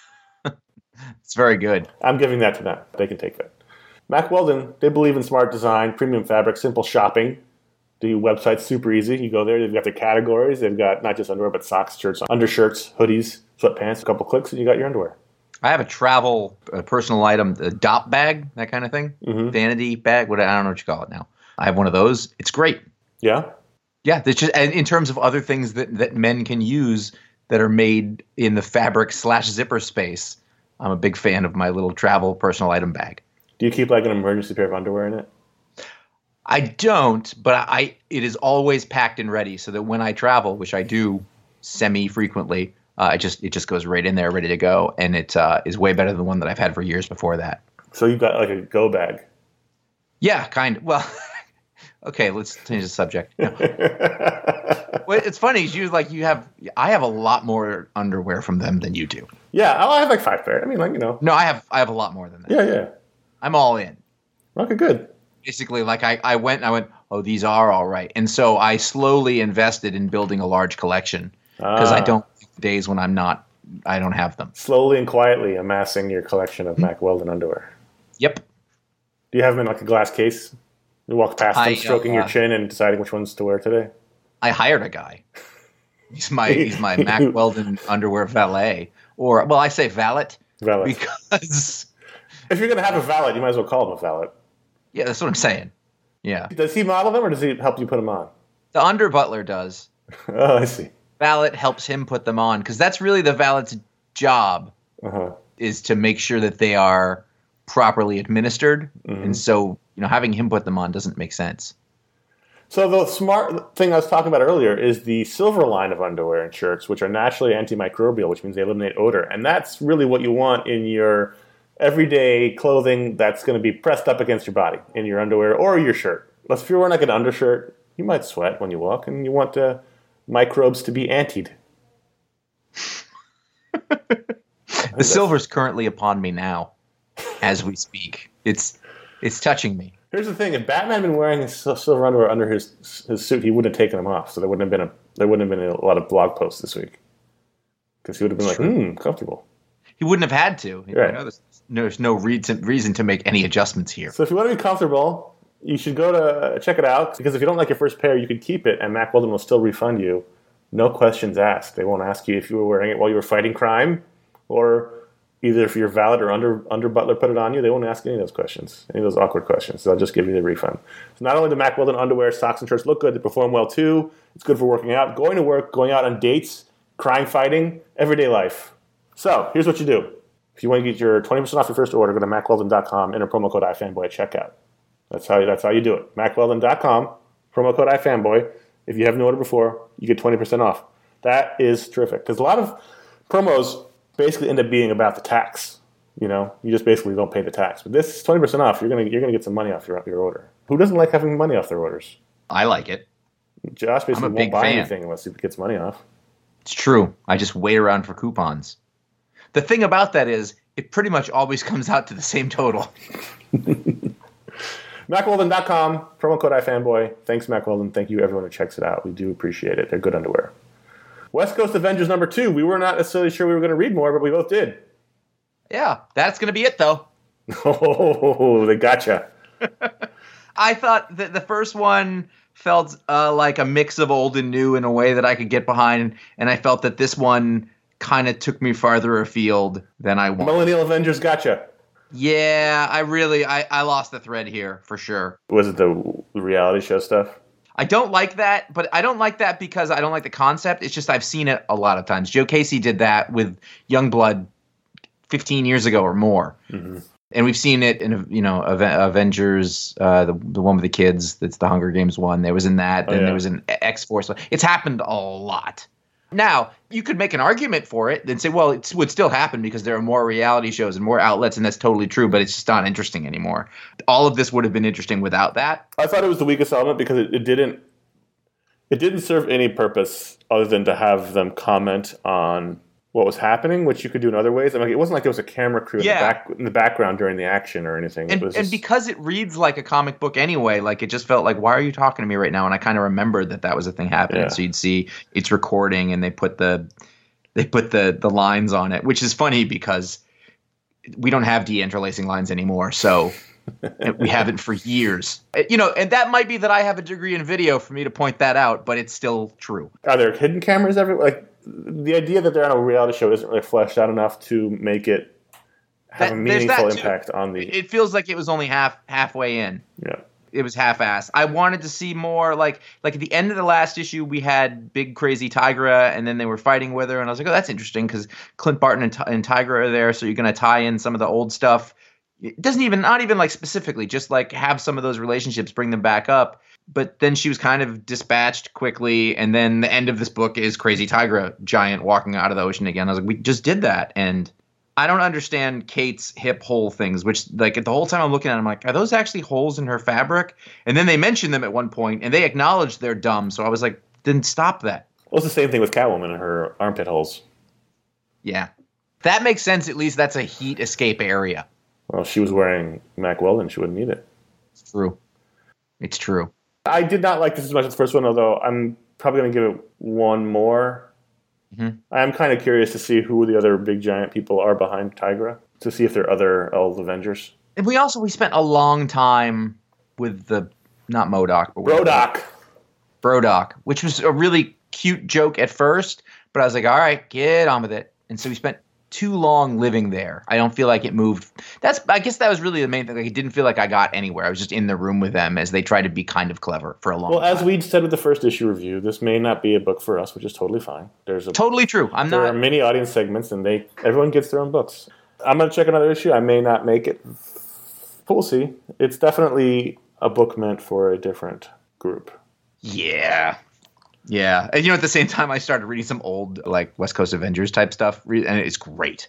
It's very good. I'm giving that to them. They can take that. Mack Weldon, they believe in smart design, premium fabric, simple shopping. The website's super easy. You go there, they've got their categories. They've got not just underwear, but socks, shirts, undershirts, hoodies, sweatpants, a couple clicks, and you got your underwear. I have a travel, a personal item, a D O P bag, that kind of thing. Mhm. Vanity bag. What I don't know what you call it now. I have one of those. It's great. Yeah? Yeah, that's just and in terms of other things that, that men can use that are made in the fabric slash zipper space. I'm a big fan of my little travel personal item bag. Do you keep like an emergency pair of underwear in it? I don't, but I it is always packed and ready so that when I travel, which I do semi frequently, uh, it just it just goes right in there, ready to go, and it uh, is way better than the one that I've had for years before that. So you've got like a go bag. Yeah, kind of. Well, okay, let's change the subject. No. Well, it's funny. is You like you have. I have a lot more underwear from them than you do. Yeah, I have like five pairs. I mean, like, you know. No, I have. I have a lot more than that. Yeah, yeah. I'm all in. Okay, good. Basically, like I, I went. I went. Oh, these are all right. And so I slowly invested in building a large collection because I Ah. don't like the days when I'm not. I don't have them. Slowly and quietly amassing your collection of Mack Weldon underwear. Yep. Do you have them in like a glass case? You walk past them, I, stroking uh, your chin and deciding which ones to wear today? I hired a guy. He's my he's my Mack Weldon underwear valet, or well, I say valet Valet. because If you're going to have a valet, you might as well call him a valet. yeah, that's what I'm saying. Yeah, Does he model them or does he help you put them on? the under butler does. Oh, I see. Valet helps him put them on because that's really the valet's job Uh-huh. is to make sure that they are properly administered, Mm-hmm. and so you know having him put them on doesn't make sense. So the smart thing I was talking about earlier is the silver line of underwear and shirts, which are naturally antimicrobial, which means they eliminate odor. And that's really what you want in your everyday clothing that's going to be pressed up against your body, in your underwear or your shirt. Let's if you're wearing like an undershirt, you might sweat when you walk, and you want the microbes to be antied. The silver's currently upon me now, as we speak. It's it's touching me. Here's the thing: if Batman had been wearing his sil- silver underwear under his his suit, he wouldn't have taken them off. So there wouldn't have been a there wouldn't have been a lot of blog posts this week because he would have been like, True. "Hmm, comfortable." He wouldn't have had to. You Right. know, there's, there's no reason reason to make any adjustments here. So if you want to be comfortable, you should go to check it out because if you don't like your first pair, you can keep it, and Mack Weldon will still refund you, no questions asked. They won't ask you if you were wearing it while you were fighting crime, or either if your valet or under under butler put it on you. They won't ask any of those questions, any of those awkward questions. They'll just give you the refund. So not only do Mack Weldon underwear, socks, and shirts look good, they perform well too. It's good for working out, going to work, going out on dates, crime fighting, everyday life. So here's what you do. If you want to get your twenty percent off your first order, go to mack weldon dot com, enter promo code iFanboy at checkout. That's how, that's how you do it. mack weldon dot com, promo code iFanboy. If you haven't ordered before, you get twenty percent off. That is terrific. Because a lot of promos basically end up being about the tax. You know, you just basically don't pay the tax. But this is twenty percent off. You're gonna you're gonna get some money off your your order. Who doesn't like having money off their orders? I like it. Josh basically I'm a won't big buy fan. anything unless he gets money off. It's true. I just wait around for coupons. The thing about that is, it pretty much always comes out to the same total. mack weldon dot com, promo code iFanboy. Thanks, Mack Weldon. Thank you, everyone who checks it out. We do appreciate it. They're good underwear. West Coast Avengers number two. We were not necessarily sure we were going to read more, but we both did. Yeah, that's going to be it, though. Oh, they gotcha. I thought that the first one felt uh, like a mix of old and new in a way that I could get behind, and I felt that this one kind of took me farther afield than I wanted. Millennial Avengers gotcha. Yeah, I really, I, I lost the thread here, for sure. Was it the reality show stuff? I don't like that, but I don't like that because I don't like the concept. It's just I've seen it a lot of times. Joe Casey did that with Youngblood fifteen years ago or more. Mm-hmm. And we've seen it in, you know, Avengers, uh, the the one with the kids. That's the Hunger Games one. There was in that. Oh, then yeah. there was an X-Force. It's happened a lot. Now, you could make an argument for it and say, well, it would still happen because there are more reality shows and more outlets, and that's totally true, but it's just not interesting anymore. All of this would have been interesting without that. I thought it was the weakest element because it, it didn't it didn't serve any purpose other than to have them comment on what was happening, which you could do in other ways. I mean, it wasn't like there was a camera crew Yeah. in, the back, in the background during the action or anything. And, it was and just, because it reads like a comic book anyway, like it just felt like, why are you talking to me right now? And I kind of remembered that that was a thing happening. Yeah. So you'd see it's recording, and they put the they put the the lines on it, which is funny because we don't have de-interlacing lines anymore. So we haven't for years. You know, and that might be that I have a degree in video for me to point that out, but it's still true. are there hidden cameras everywhere? Like, the idea that they're on a reality show isn't really fleshed out enough to make it have That- a there's that meaningful too. impact on the. It feels like it was only half halfway in. Yeah. It was half-assed. I wanted to see more, like like at the end of the last issue, we had big crazy Tigra, and then they were fighting with her, and I was like, oh, that's interesting because Clint Barton and, Ti- and Tigra are there, so you're going to tie in some of the old stuff. It doesn't even, not even like specifically, just like have some of those relationships, bring them back up. But then she was kind of dispatched quickly, and then the end of this book is Crazy Tigra, giant walking out of the ocean again. I was like, we just did that, and I don't understand Kate's hip hole things, which like the whole time I'm looking at it, I'm like, are those actually holes in her fabric? And then they mention them at one point, and they acknowledge they're dumb. So I was like, then stop that. Well, it's the same thing with Catwoman and her armpit holes. Yeah. That makes sense. At least that's a heat escape area. Well, she was wearing Mac Weldon. She wouldn't need it. It's true. It's true. I did not like this as much as the first one, although I'm probably going to give it one more. Mm-hmm. I'm kind of curious to see who the other big giant people are behind Tigra, to see if there are other old Avengers. And we also, we spent a long time with the, not MODOK, but with Brodok. Brodok, which was a really cute joke at first, but I was like, all right, get on with it. And so we spent too long living there. I don't feel like it moved. That's, I guess that was really the main thing. Like, it didn't feel like I got anywhere. I was just in the room with them as they tried to be kind of clever for a long Well, time. as we said with the first issue review, this may not be a book for us, which is totally fine. There's a, Totally true. I'm there not. are many audience segments, and they everyone gets their own books. I'm going to check another issue. I may not make it. But we'll see. It's definitely a book meant for a different group. Yeah. Yeah. And you know, at the same time, I started reading some old, like, West Coast Avengers type stuff, re- and it's great.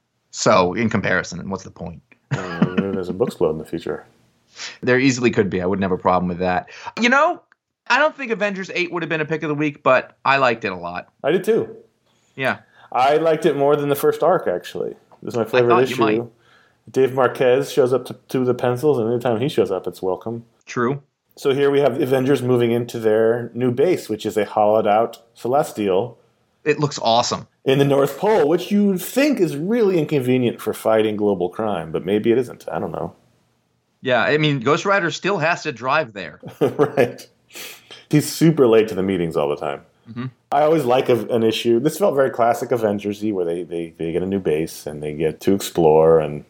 So, in comparison, what's the point? Um, maybe there's a Booksplode in the future. There easily could be. I wouldn't have a problem with that. You know, I don't think Avengers eight would have been a pick of the week, but I liked it a lot. I did too. Yeah. I liked it more than the first arc, actually. This is my favorite thought you issue. might. Dave Marquez shows up to, to the pencils, and anytime he shows up, it's welcome. True. So here we have the Avengers moving into their new base, which is a hollowed-out Celestial It looks awesome. in the North Pole, which you think is really inconvenient for fighting global crime, but maybe it isn't. I don't know. Yeah, I mean, Ghost Rider still has to drive there. Right. He's super late to the meetings all the time. Mm-hmm. I always like a, an issue. This felt very classic Avengers-y, where they, they, they get a new base and they get to explore, and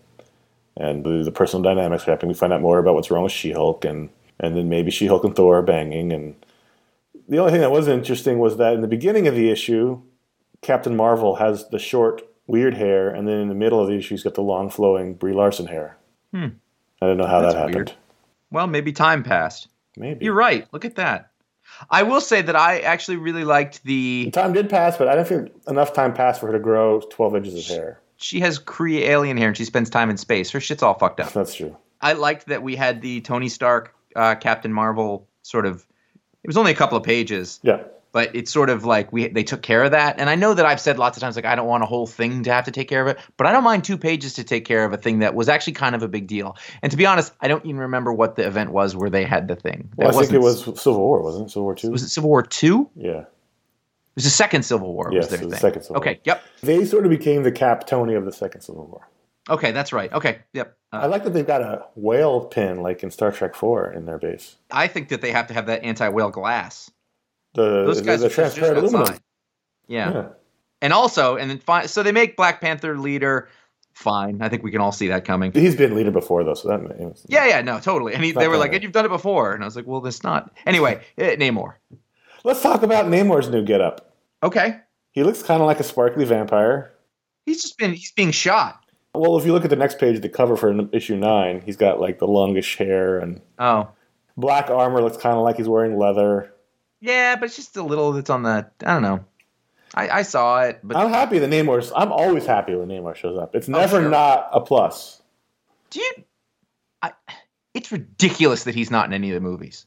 and the, the personal dynamics are happening. We find out more about what's wrong with She-Hulk, and, and then maybe She-Hulk and Thor are banging. And the only thing that was interesting was that in the beginning of the issue, Captain Marvel has the short, weird hair, and then in the middle of the issue, he's got the long, flowing Brie Larson hair. Hmm. I don't know how That's that happened. weird. Well, maybe time passed. Maybe. You're right. Look at that. I will say that I actually really liked the... Time did pass, but I don't think enough time passed for her to grow twelve inches of hair. She has Kree alien hair, and she spends time in space. Her shit's all fucked up. That's true. I liked that we had the Tony Stark, uh, Captain Marvel sort of... It was only a couple of pages. Yeah. But it's sort of like we they took care of that. And I know that I've said lots of times, like, I don't want a whole thing to have to take care of it. But I don't mind two pages to take care of a thing that was actually kind of a big deal. And to be honest, I don't even remember what the event was where they had the thing. Well, That I think it wasn't- was Civil War, wasn't it? Civil War Two? Was it Civil War Two? Yeah. It was the second Civil War. Yes, was their it was the thing. second Civil okay, War. yep. They sort of became the Cap Tony of the second Civil War. Okay, that's right. Okay, yep. Uh, I like that they've got a whale pin like in Star Trek Four in their base. I think that they have to have that anti-whale glass. The, Those guys the, are the just transparent aluminum. outside. Yeah. Yeah. And also, and then fi- so they make Black Panther leader fine. I think we can all see that coming. He's been leader before, though, so that makes Yeah, yeah, no, totally. And he, they not were like, bad. and you've done it before. And I was like, well, this not. Anyway, eh, Namor. Let's talk about Namor's new getup. Okay. He looks kind of like a sparkly vampire. He's just been, he's being shot. Well, if you look at the next page of the cover for issue nine, he's got like the longish hair and Oh. black armor. Looks kind of like he's wearing leather. Yeah, but it's just a little that's on the, I don't know. I, I saw it, but I'm happy that Namor's. I'm always happy when Namor shows up. It's never Oh, sure. not a plus. do you, I, it's ridiculous that he's not in any of the movies.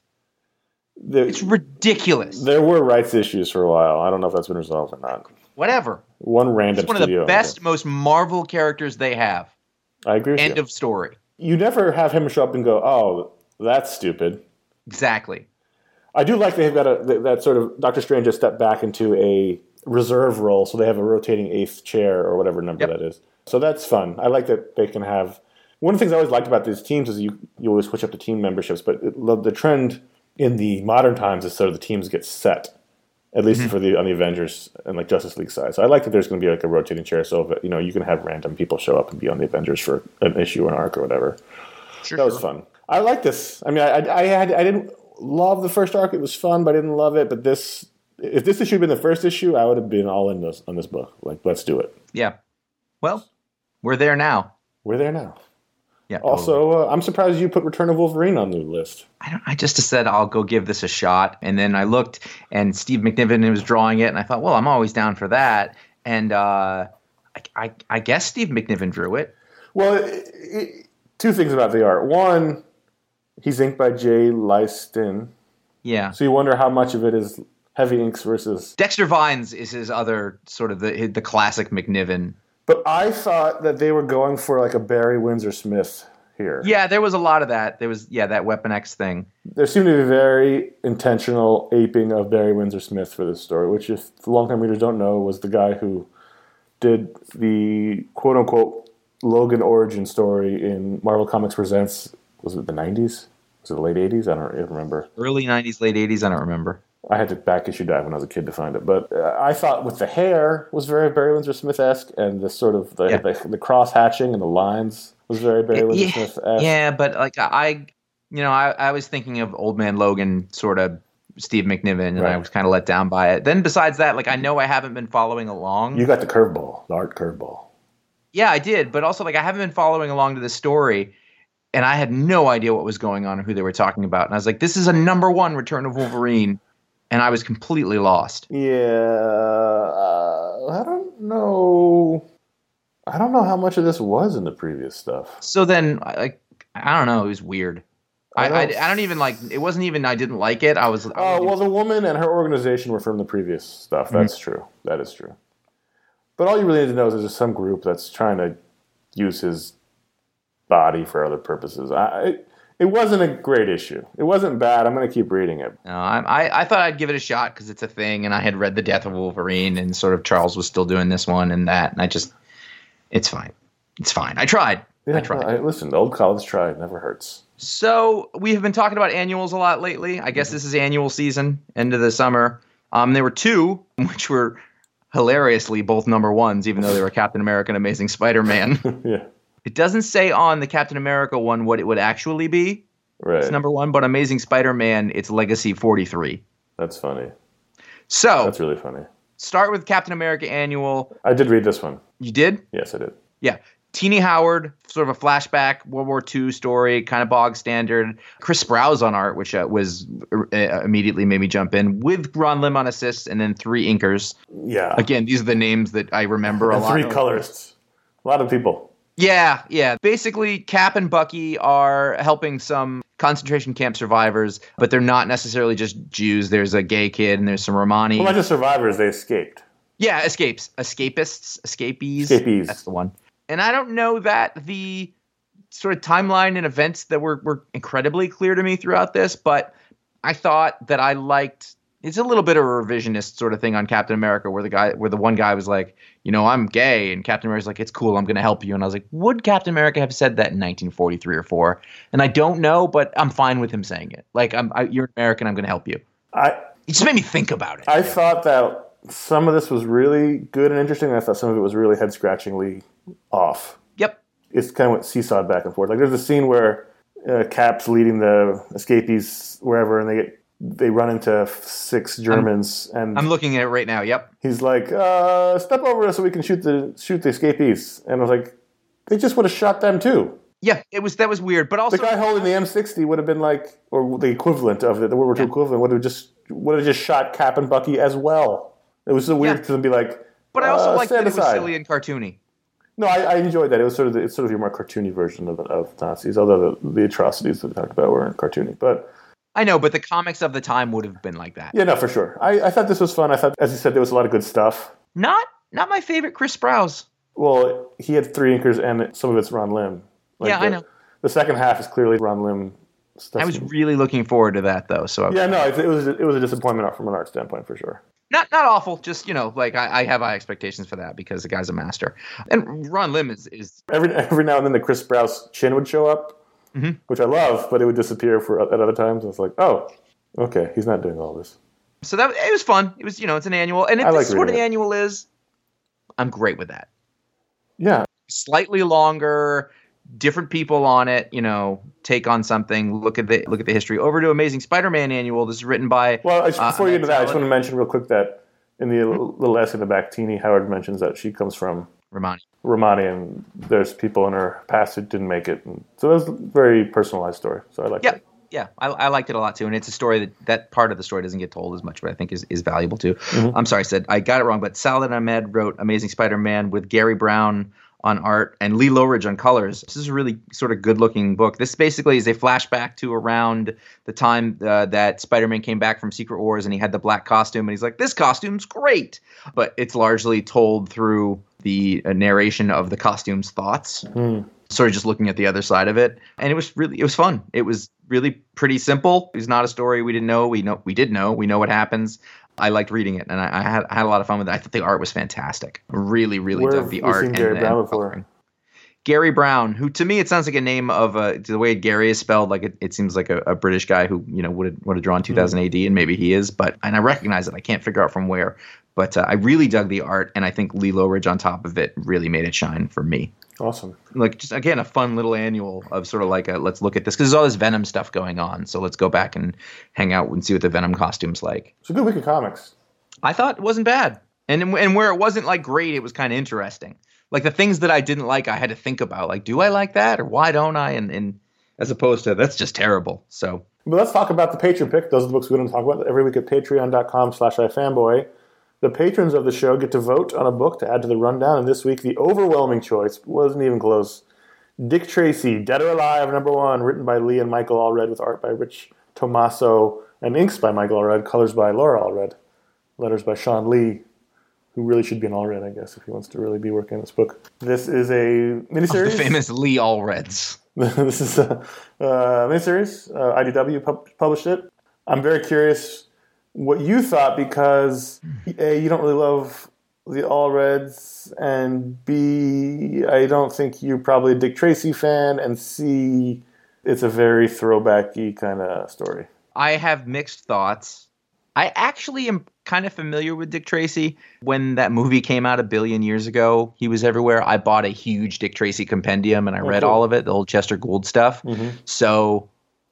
There, It's ridiculous. there were rights issues for a while. I don't know if that's been resolved or not. Whatever. One random He's one of the studio. best, most Marvel characters they have. I agree with End you. of story. You never have him show up and go, "Oh, that's stupid." Exactly. I do like they've got a that, that sort of Doctor Strange has stepped back into a reserve role, so they have a rotating eighth chair or whatever number Yep. that is. So that's fun. I like that they can have. One of the things I always liked about these teams is you you always switch up the team memberships, but it, the trend in the modern times is sort of the teams get set, at least for the on the Avengers and like Justice League side. So I like that there's going to be like a rotating chair, so that, you know, you can have random people show up and be on the Avengers for an issue, an arc, or whatever. Sure, That was sure. fun. I like this. I mean, I, I, I had I didn't love the first arc. It was fun, but I didn't love it. But this, if this issue had been the first issue, I would have been all in this on this book. Like, let's do it. Yeah. Well, we're there now. We're there now. Yeah. totally. Also, uh, I'm surprised you put Return of Wolverine on the list. I, don't, I just said I'll go give this a shot, and then I looked, and Steve McNiven was drawing it, and I thought, well, I'm always down for that. And uh, I, I, I guess Steve McNiven drew it. Well, it, it, two things about the art. One, he's inked by Jay Leiston, Yeah. so you wonder how much of it is heavy inks versus. Dexter Vines is his other sort of the the classic McNiven. But I thought that they were going for like a Barry Windsor Smith here. Yeah, there was a lot of that. There was yeah that Weapon X thing. There seemed to be very intentional aping of Barry Windsor Smith for this story, which, if longtime readers don't know, was the guy who did the quote-unquote Logan origin story in Marvel Comics Presents. Was it the nineties? Was it the late eighties? I don't even remember. Early nineties, late eighties. I don't remember. I had to back issue dive when I was a kid to find it. But uh, I thought with the hair was very Barry Windsor Smith-esque, and the sort of the, Yeah. the, the cross-hatching and the lines was very Barry Windsor yeah, Smith-esque. yeah, but like I, you know, I, I was thinking of Old Man Logan, sort of Steve McNiven, and Right. I was kind of let down by it. Then besides that, like I know I haven't been following along. You got the curveball, the art curveball. Yeah, I did, but also like I haven't been following along to this story, and I had no idea what was going on or who they were talking about. And I was like, this is a number one Return of Wolverine, and I was completely lost. Yeah, uh, I don't know. I don't know how much of this was in the previous stuff. So then, I- like, I don't know, it was weird. I, I I, don't- I don't even like. It wasn't even. I didn't like it. I was. I Oh, wasn't well, the woman and her organization were from the previous stuff. That's true. That is true. But all you really need to know is there's just some group that's trying to use his body for other purposes. I, it, it wasn't a great issue. It wasn't bad. I'm going to keep reading it. No, I, I, I thought I'd give it a shot because it's a thing, and I had read The Death of Wolverine, and sort of Charles was still doing this one and that, and I just, it's fine. It's fine. I tried. Yeah, I tried. I, listen, the old college try. It never hurts. So we have been talking about annuals a lot lately. I guess this is annual season, end of the summer. Um, there were two, which were hilariously both number ones, even though they were Captain America and Amazing Spider-Man. Yeah, It doesn't say on the Captain America one what it would actually be. right. It's number one, but Amazing Spider-Man, it's Legacy forty-three. That's funny. So That's really funny. start with Captain America Annual. I did read this one. You did? Yes, I did. Yeah. Teeny Howard, sort of a flashback World War Two story, kind of bog standard. Chris Sprouse on art, which uh, was uh, immediately made me jump in, with Ron Lim on assists, and then three inkers. Yeah. Again, these are the names that I remember a And lot. three colorists. A lot of people. Yeah, yeah. Basically, Cap and Bucky are helping some concentration camp survivors, but they're not necessarily just Jews. There's a gay kid, and there's some Romani. Well, not just survivors, they escaped. Yeah, escapes. Escapists. Escapees. Escapees. That's the one. And I don't know that the sort of timeline and events that were, were incredibly clear to me throughout this, but I thought that I liked – it's a little bit of a revisionist sort of thing on Captain America where the guy, where the one guy was like, you know, I'm gay, and Captain America's like, it's cool, I'm going to help you. And I was like, would Captain America have said that in nineteen forty-three or four? And I don't know, but I'm fine with him saying it. Like, I'm, I, you're American, I'm going to help you. I It just made me think about it. I thought that some of this was really good and interesting. And I thought some of it was really head-scratchingly off. Yep. it's kind of went seesawed back and forth. Like there's a scene where uh, Cap's leading the escapees wherever, and they get they run into six Germans, I'm, and I'm looking at it right now. Yep. he's like, uh, "Step over so we can shoot the shoot the escapees." And I was like, "They just would have shot them too." Yeah, it was that was weird, but also The guy holding the M sixty would have been like, or the equivalent of it, the World War Two Yeah. equivalent would have just would have just shot Cap and Bucky as well. It was so weird Yeah. to be like. But I also uh, liked that stand it was aside. silly and cartoony. No, I, I enjoyed that. It was sort of the, it's sort of your more cartoony version of, of Nazis, although the, the atrocities that we talked about weren't cartoony. But I know, but the comics of the time would have been like that. yeah, no, for sure. I, I thought this was fun. I thought, as you said, there was a lot of good stuff. Not not my favorite Chris Sprouse. Well, he had three inkers, and some of it's Ron Lim. Like Yeah, the, I know. The second half is clearly Ron Lim stuff. I was really looking forward to that though. So I was, yeah, no, it, it was it was a disappointment from an art standpoint for sure. not not awful. Just you know, like I, I have high expectations for that because the guy's a master. And Ron Lim is is Every every now and then the Chris Sprouse chin would show up, Mhm. which I love, but it would disappear for at other times. It's like, oh, okay, he's not doing all this. so that it was fun. It was you know it's an annual, and if I this like is what an reading it. annual is, I'm great with that. Yeah, Slightly longer, different people on it. You know, take on something. Look at the look at the history. Over to Amazing Spider-Man annual. This is written by. Well, I just, uh, before you get into that, I just Ahmed want to mention real quick that in the little essay in the back, Teeny Howard mentions that she comes from Romani. Romani, and there's people in her past who didn't make it. And so it was a very personalized story. So I like Yeah. it. Yeah, I, I liked it a lot too, and it's a story that that part of the story doesn't get told as much, but I think is, is valuable too. Mm-hmm. I'm sorry, I said I got it wrong, but Saladin Ahmed wrote Amazing Spider-Man with Gary Brown on art and Lee Lowridge on colors. This is a really sort of good-looking book. This basically is a flashback to around the time uh, that Spider-Man came back from Secret Wars, and he had the black costume, and he's like, "This costume's great," but it's largely told through the uh, narration of the costume's thoughts. Mm. Sort of just looking at the other side of it, and it was really it was fun. It was really pretty simple. It was not a story we didn't know. We know we did know. We know what happens. I liked reading it, and I, I had I had a lot of fun with it. I thought the art was fantastic. Really, really Where dug have the you art. seen and, Gary and Brown before? coloring. Gary Brown, who to me it sounds like a name of a the way Gary is spelled, like it, it seems like a, a British guy who you know would have would have drawn two thousand A D, and maybe he is, but and I recognize it. I can't figure out from where, but uh, I really dug the art, and I think Lee Lowridge on top of it really made it shine for me. Awesome. Like just again a fun little annual of sort of like a let's look at this because there's all this Venom stuff going on, so let's go back and hang out and see what the Venom costume's like. It's a good week of comics. I thought it wasn't bad, and and where it wasn't like great, it was kind of interesting. Like the things that I didn't like, I had to think about like, do I like that or why don't I? And and as opposed to that's just terrible. So But let's talk about the Patreon pick. Those are the books we're going to talk about every week at patreon.com slash ifanboy. The patrons of the show get to vote on a book to add to the rundown, and this week the overwhelming choice wasn't even close. Dick Tracy, Dead or Alive, number one, written by Lee and Michael Allred with art by Rich Tomaso and inks by Michael Allred, colors by Laura Allred, letters by Sean Lee, who really should be an Allred, I guess, if he wants to really be working on this book. This is a miniseries. the famous Lee Allreds. This is a, a miniseries. Uh, I D W pub- published it. I'm very curious what you thought because A, you don't really love the Allreds, and B, I don't think you're probably a Dick Tracy fan, and C, it's a very throwbacky kind of story. I have mixed thoughts. I actually am kind of familiar with Dick Tracy. When that movie came out a billion years ago, he was everywhere. I bought a huge Dick Tracy compendium and I Oh, read cool. all of it, the old Chester Gould stuff. Mm-hmm. So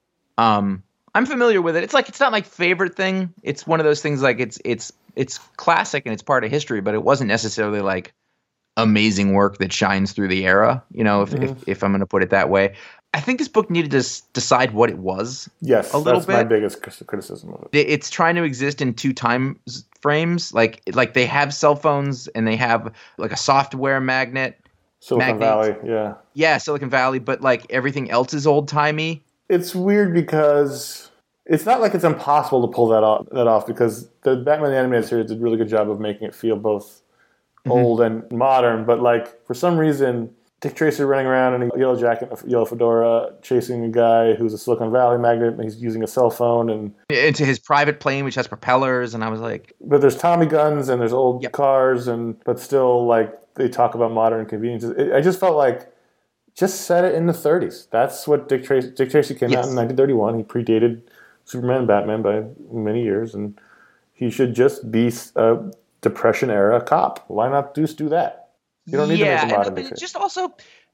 um, I'm familiar with it. It's like it's not my favorite thing. It's one of those things like it's it's it's classic and it's part of history, but it wasn't necessarily like amazing work that shines through the era, you know, if, Mm-hmm. if, if I'm going to put it that way. I think this book needed to s- decide what it was. Yes, A little that's my bit. biggest cri- criticism of it. It- It's trying to exist in two time s- frames. Like like they have cell phones and they have like a software magnet. Silicon Magnates. Valley, yeah. Yeah, Silicon Valley, but like everything else is old timey. It's weird because it's not like it's impossible to pull that off, that off because the Batman the Animated Series did a really good job of making it feel both Mm-hmm. old and modern. But like for some reason, Dick Tracy running around in a yellow jacket, a yellow fedora, chasing a guy who's a Silicon Valley magnate, and he's using a cell phone. And Into his private plane, which has propellers, and I was like, but there's Tommy guns and there's old Yep. cars, and but still like they talk about modern conveniences. It, I just felt like just set it in the thirties. That's what Dick Tracy. Dick Tracy came out Yes. in nineteen thirty-one. He predated Superman and Batman by many years, and he should just be a Depression era cop. Why not just do that? You don't need yeah, to make a modern and, Dick and Tracy. just also,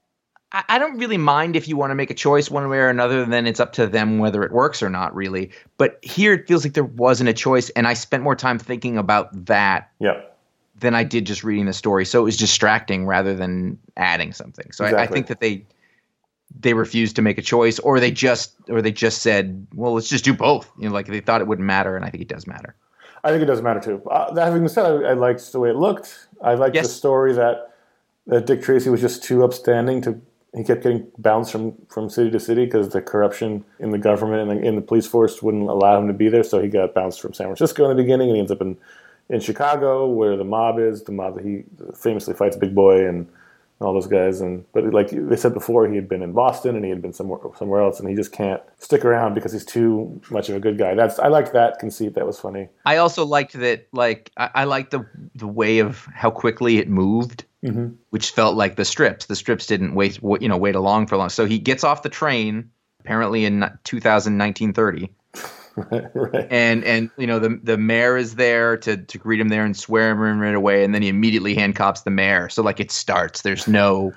I, I don't really mind if you want to make a choice one way or another, then it's up to them whether it works or not, really. But here it feels like there wasn't a choice, and I spent more time thinking about that Yeah. than I did just reading the story. So it was distracting rather than adding something. So I, I Exactly. think that they they refused to make a choice, or they just or they just said, well, let's just do both. You know, like they thought it wouldn't matter, and I think it does matter. I think it does matter too. Uh, that having been said, I, I liked the way it looked. I liked Yes. the story that that Dick Tracy was just too upstanding to. He kept getting bounced from, from city to city because the corruption in the government and the, in the police force wouldn't allow him to be there. So he got bounced from San Francisco in the beginning, and he ends up in, in Chicago, where the mob is. The mob that he famously fights Big Boy and all those guys. And but like they said before, he had been in Boston and he had been somewhere somewhere else, and he just can't stick around because he's too much of a good guy. That's I liked that conceit. That was funny. I also liked that, like, I, I liked the the way of how quickly it moved, Mm-hmm. which felt like the strips. The strips didn't wait, you know, wait along for long. So he gets off the train, apparently in two thousand nineteen thirty, right, right. and and you know the the mayor is there to to greet him there and swear him in right away, and then he immediately handcuffs the mayor. So like it starts. There's no.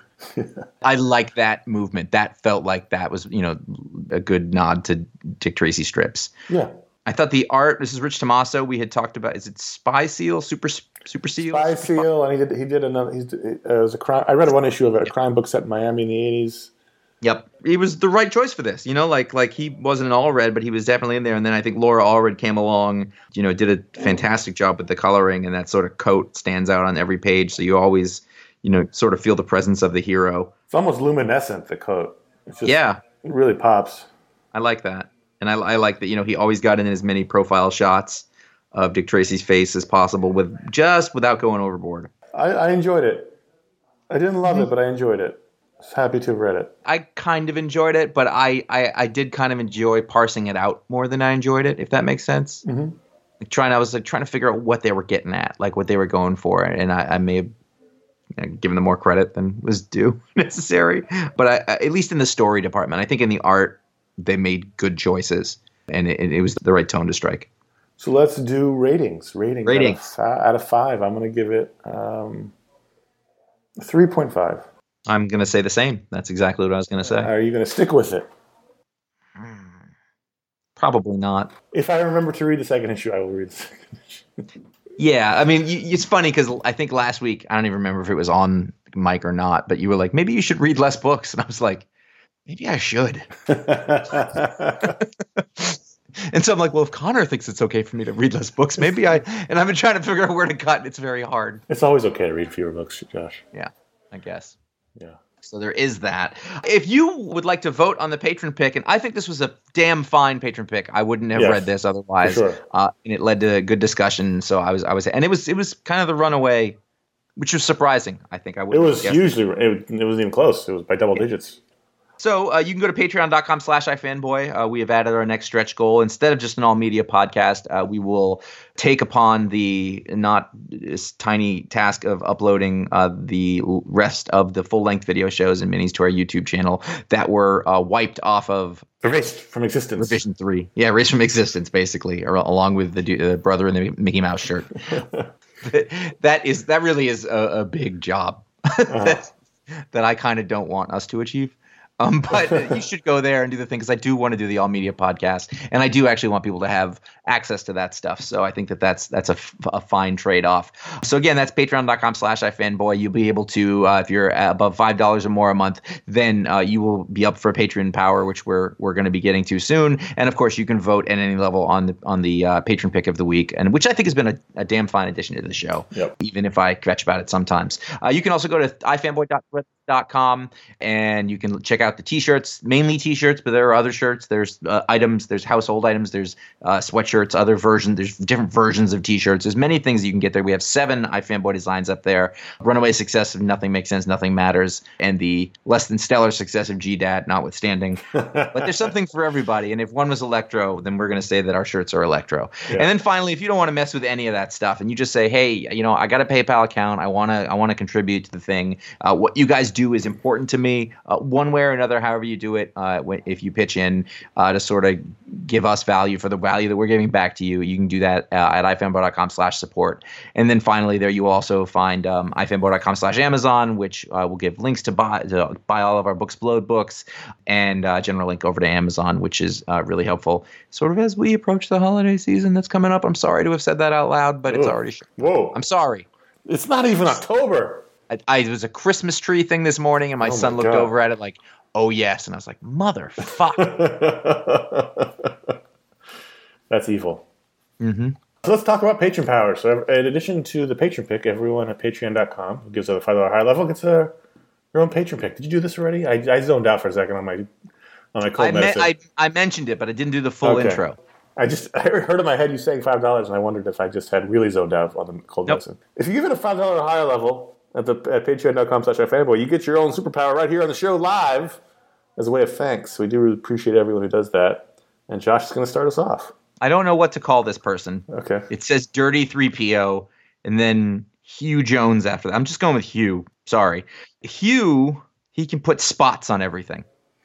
I like that movement. That felt like that was, you know, a good nod to Dick Tracy strips. Yeah. I thought the art. This is Rich Tommaso. We had talked about. Is it Spy Seal? Super Super Seal? Spy Seal, and he did he did another. He's it was a crime. I read one issue of it, a crime book set in Miami in the eighties. Yep, he was the right choice for this. You know, like like he wasn't an Allred, but he was definitely in there. And then I think Laura Allred came along. You know, did a fantastic job with the coloring, and that sort of coat stands out on every page. So you always, you know, sort of feel the presence of the hero. It's almost luminescent. The coat. It's just, Yeah, it really pops. I like that, and I, I like that. You know, he always got in as many profile shots of Dick Tracy's face as possible, with just without going overboard. I, I enjoyed it. I didn't love it, but I enjoyed it. I was happy to have read it. I kind of enjoyed it, but I, I, I did kind of enjoy parsing it out more than I enjoyed it, if that makes sense. Mm-hmm. Like trying, I was like trying to figure out what they were getting at, like what they were going for, and I, I may have, you know, given them more credit than was due necessary. But I, I, at least in the story department, I think in the art they made good choices, and it, it was the right tone to strike. So let's do ratings. Ratings. Ratings. Out of, fi- out of five, I'm going to give it um, three point five. I'm gonna say the same. That's exactly what I was gonna say. Are you going to stick with it? Probably not. If I remember to read the second issue, I will read the second issue. Yeah, I mean, you, it's funny because I think last week, I don't even remember if it was on mic or not, but you were like, maybe you should read less books. And I was like, maybe I should. And so I'm like, well, if Connor thinks it's okay for me to read less books, maybe I, and I've been trying to figure out where to cut. It's very hard. It's always okay to read fewer books, Josh. Yeah, I guess. Yeah. So there is that. If you would like to vote on the patron pick, and I think this was a damn fine patron pick. I wouldn't have Yes, read this otherwise. for sure. Uh, and it led to a good discussion. So I was, I was, and it was, it was kind of the runaway, which was surprising. I think I would. It was hugely, it, it wasn't even close. It was by double digits. So uh, you can go to patreon.com slash ifanboy. Uh, we have added our next stretch goal. Instead of just an all-media podcast, uh, we will take upon the not this tiny task of uploading uh, the rest of the full-length video shows and minis to our YouTube channel that were uh, wiped off of Erased from existence. Revision three. Yeah, erased from existence, basically, or, along with the uh, brother in the Mickey Mouse shirt. that is that really is a, a big job Uh-huh. that, that I kind of don't want us to achieve. Um, but you should go there and do the thing, because I do want to do the all media podcast, and I do actually want people to have access to that stuff. So I think that that's that's a, f- a fine trade off. So again, that's patreon.com slash ifanboy. You'll be able to, uh, if you're above five dollars or more a month, then uh, you will be up for Patreon power, which we're we're going to be getting to soon. And of course, you can vote at any level on the on the uh, patron pick of the week, and which I think has been a, a damn fine addition to the show. Yep. Even if I kvetch about it sometimes. Uh, you can also go to ifanboy dot threads dot com and you can check out the t-shirts, mainly t-shirts, but there are other shirts. There's uh, items, there's household items, there's uh, sweatshirts, other versions, there's different versions of t-shirts. There's many things you can get there. We have seven iFanboy designs up there. Runaway success of Nothing Makes Sense, Nothing Matters, and the less than stellar success of G D A T notwithstanding. But there's something for everybody. And if one was electro, then we're going to say that our shirts are electro. Yeah. And then finally, if you don't want to mess with any of that stuff and you just say, hey, you know, I got a PayPal account, I want to I want to contribute to the thing. Uh, what you guys do is important to me, uh, one way or another, however you do it. Uh, if you pitch in uh, to sort of give us value for the value that we're giving back to you, you can do that uh, at ifanboy.com slash support. And then finally, there you will also find um, ifanboy.com slash Amazon, which uh, will give links to buy to buy all of our Booksplode books, and uh, general link over to Amazon, which is uh, really helpful. Sort of as we approach the holiday season that's coming up. I'm sorry to have said that out loud, but it's Ugh. already. Whoa. I'm sorry. It's not even October. I, I it was a Christmas tree thing this morning, and my Oh my son looked God. over at it like, "Oh yes," and I was like, "Motherfuck." That's evil. Mm-hmm. So let's talk about patron power. So in addition to the patron pick, everyone at patreon dot com who gives a five dollar high level gets a their own patron pick. Did you do this already? I, I zoned out for a second on my on my cold I, me- medicine. I I mentioned it, but I didn't do the full Okay. intro. I just I heard in my head you saying five dollars, and I wondered if I just had really zoned out on the cold Nope. medicine. If you give it a five dollar or higher level at the at patreon dot com slash ifanboy, you get your own superpower right here on the show live as a way of thanks. So we do really appreciate everyone who does that. And Josh is going to start us off. I don't know what to call this person. Okay. It says Dirty three P O, and then Hugh Jones after that. I'm just going with Hugh. Sorry. Hugh, he can put spots on everything.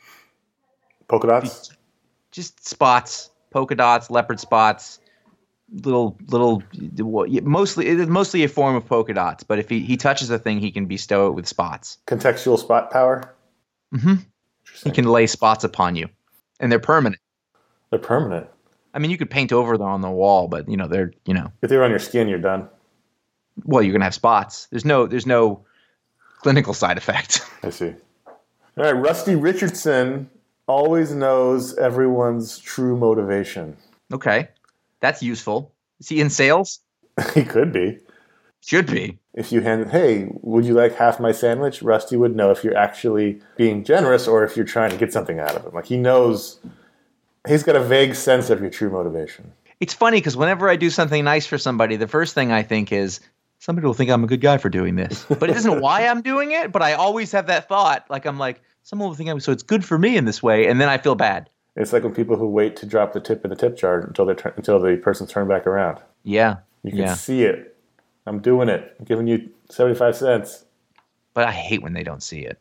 Polka dots? Just spots, polka dots, leopard spots, little, little, mostly, it's mostly a form of polka dots. But if he, he touches a thing, he can bestow it with spots. Contextual spot power? Mm-hmm. He Interesting. can lay spots upon you, and they're permanent. They're permanent. I mean, you could paint over them on the wall, but you know they're you know. If they're on your skin, you're done. Well, you're gonna have spots. There's no there's no clinical side effect. I see. All right, Rusty Richardson always knows everyone's true motivation. Okay, that's useful. Is he in sales? He could be. Should be. If you handed, hey, would you like half my sandwich? Rusty would know if you're actually being generous or if you're trying to get something out of him. Like he knows, he's got a vague sense of your true motivation. It's funny because whenever I do something nice for somebody, the first thing I think is somebody will think I'm a good guy for doing this. But it isn't why I'm doing it. But I always have that thought. Like I'm like, someone will think I'm so it's good for me in this way, and then I feel bad. It's like when people who wait to drop the tip in the tip jar until they turn, until the person's turned back around. Yeah. You can yeah. see it. I'm doing it. I'm giving you seventy-five cents. But I hate when they don't see it.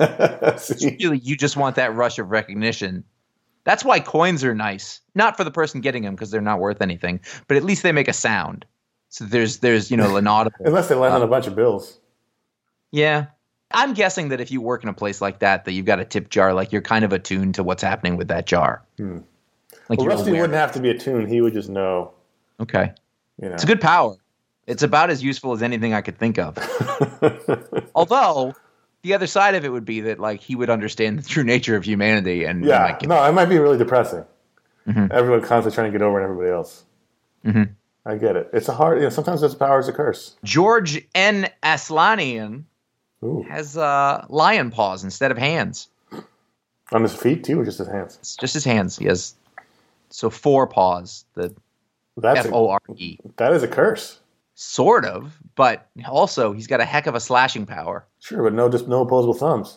See? Really, you just want that rush of recognition. That's why coins are nice. Not for the person getting them because they're not worth anything, but at least they make a sound. So there's, there's you know, an audible. Unless they land on a bunch of bills. Yeah. I'm guessing that if you work in a place like that, that you've got a tip jar, like you're kind of attuned to what's happening with that jar. Hmm. Like Well, you're Rusty aware. wouldn't have to be attuned. He would just know. Okay. You know. It's a good power. It's about as useful as anything I could think of. Although, the other side of it would be that like he would understand the true nature of humanity and Yeah, like, no, it might be really depressing. Mhm. Everyone constantly trying to get over on everybody else. Mhm. I get it. It's a hard. You know, sometimes this power is a curse. George N. Aslanian Ooh. has uh, lion paws instead of hands. On his feet too, or just his hands? It's just his hands. He has so four paws. The That's F a, O R E. that is a curse. Sort of, but also he's got a heck of a slashing power. Sure, but no, just no opposable thumbs.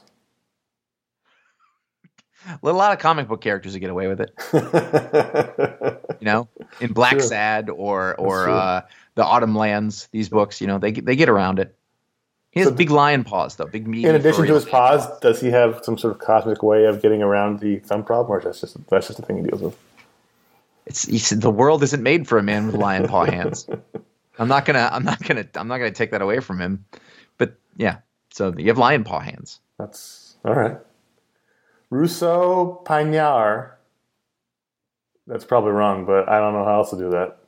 A lot of comic book characters that get away with it. You know, in Black True. Sad or or true. uh, the Autumn Lands, these books, you know, they get- they get around it. He has So big lion paws, though. Big meaty. In addition furry to his lion paws, does he have some sort of cosmic way of getting around the thumb problem, or that's just that's just a thing he deals with? It's he said, the world isn't made for a man with lion paw hands. I'm not gonna. I'm not gonna. I'm not gonna take that away from him. But yeah, so you have lion paw hands. That's all right. Russo Pagnar. That's probably wrong, but I don't know how else to do that.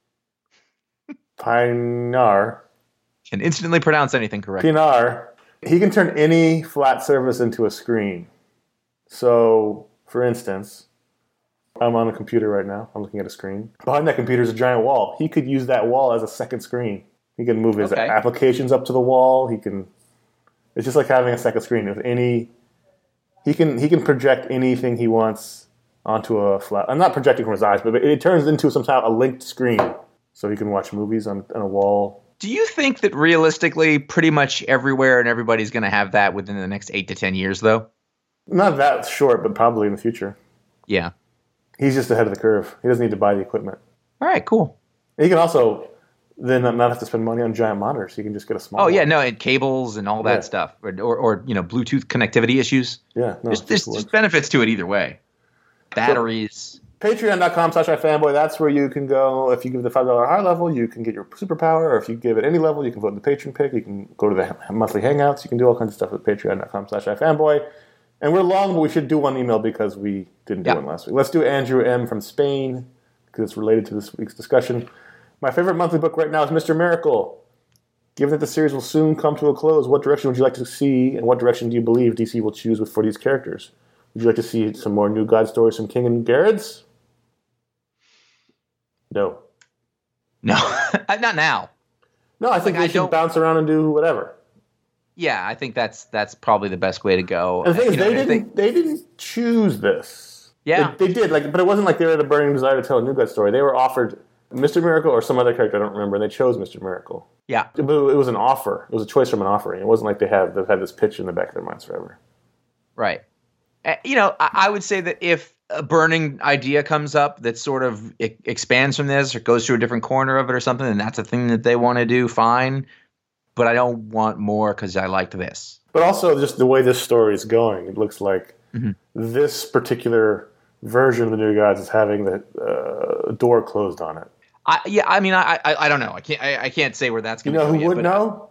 Pagnar. Can instantly pronounce anything correctly. Pinar. He can turn any flat surface into a screen. So, for instance, I'm on a computer right now. I'm looking at a screen. Behind that computer is a giant wall. He could use that wall as a second screen. He can move his Okay. applications up to the wall. He can. It's just like having a second screen. With any, he can he can project anything he wants onto a flat. I'm not projecting from his eyes, but it, it turns into somehow a linked screen, so he can watch movies on, on a wall. Do you think that realistically, pretty much everywhere and everybody's going to have that within the next eight to ten years, though? Not that short, but probably in the future. Yeah. He's just ahead of the curve. He doesn't need to buy the equipment. All right. Cool. He can also then not have to spend money on giant monitors. He can just get a small Oh yeah, one. no, and cables and all that Yeah. stuff, or, or or you know, Bluetooth connectivity issues. Yeah, no, There's, it there's, just there's works. benefits to it either way. Batteries. Patreon.com slash iFanboy. That's where you can go. If you give the five dollars high level, you can get your superpower. Or if you give it any level, you can vote in the patron pick. You can go to the monthly hangouts. You can do all kinds of stuff at patreon.com slash iFanboy. And we're long, but we should do one email because we didn't do Yeah. one last week. Let's do Andrew M. from Spain because it's related to this week's discussion. My favorite monthly book right now is Mister Miracle. Given that the series will soon come to a close, what direction would you like to see and what direction do you believe D C will choose for these characters? Would you like to see some more New God stories from King and Garrett's? No. No, not now. No, I think Like, they I should don't- bounce around and do whatever. Yeah, I think that's that's probably the best way to go. And the thing is, You know, they I didn't think- they didn't choose this. Yeah. They, they did, like, but it wasn't like they had a burning desire to tell a New God story. They were offered Mister Miracle or some other character I don't remember, and they chose Mister Miracle. yeah, But it was an offer. It was a choice from an offering. It wasn't like they have they've had this pitch in the back of their minds forever. right. Uh, you know, I, I would say that if a burning idea comes up that sort of e- expands from this or goes to a different corner of it or something, and that's a thing that they want to do, fine. But I don't want more because I liked this. But also just the way this story is going, it looks like Mm-hmm. this particular version of the New Gods is having the uh, door closed on it. I, yeah, I mean, I, I, I don't know. I can't, I, I can't say where that's You going to know go who yet, would but- know?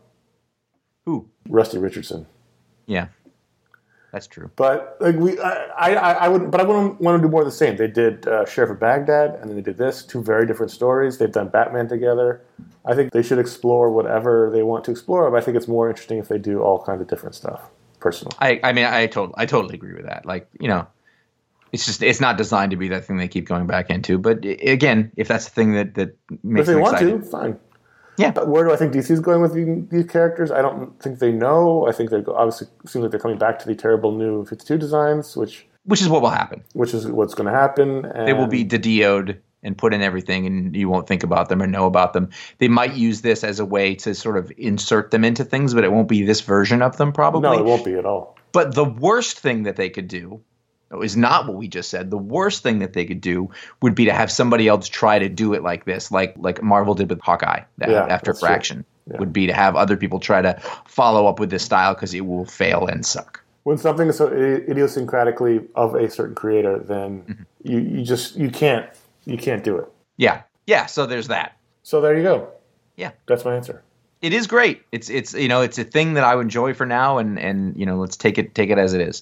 Who? Rusty Richardson. Yeah, that's true. But like we, I, I, I wouldn't. But I wouldn't want to do more of the same. They did uh, Sheriff of Baghdad, and then they did this. Two very different stories. They've done Batman together. I think they should explore whatever they want to explore. But I think it's more interesting if they do all kinds of different stuff. Personally, I, I mean, I totally, I totally agree with that. Like, you know, it's just, it's not designed to be that thing they keep going back into. But i- again, if that's the thing that that but makes if they them want excited, to, fine. Yeah. But where do I think D C is going with the, these characters? I don't think they know. I think they obviously it seems like they're coming back to the terrible new fifty-two designs, which which is what will happen. which is what's going to happen. And They will be DDO'd and put in everything, and you won't think about them or know about them. They might use this as a way to sort of insert them into things, but it won't be this version of them probably. no, it won't be at all. But the worst thing that they could do is not what we just said. The worst thing that they could do would be to have somebody else try to do it like this, like like Marvel did with Hawkeye uh, Yeah, after that's true. Fraction. Yeah. Would be to have other people try to follow up with this style because it will fail and suck. When something is so idiosyncratically of a certain creator, then Mm-hmm. you, you just you can't you can't do it. Yeah, yeah. So there's that. So there you go. Yeah. That's my answer. It is great. It's it's you know it's a thing that I would enjoy for now, and and you know let's take it take it as it is.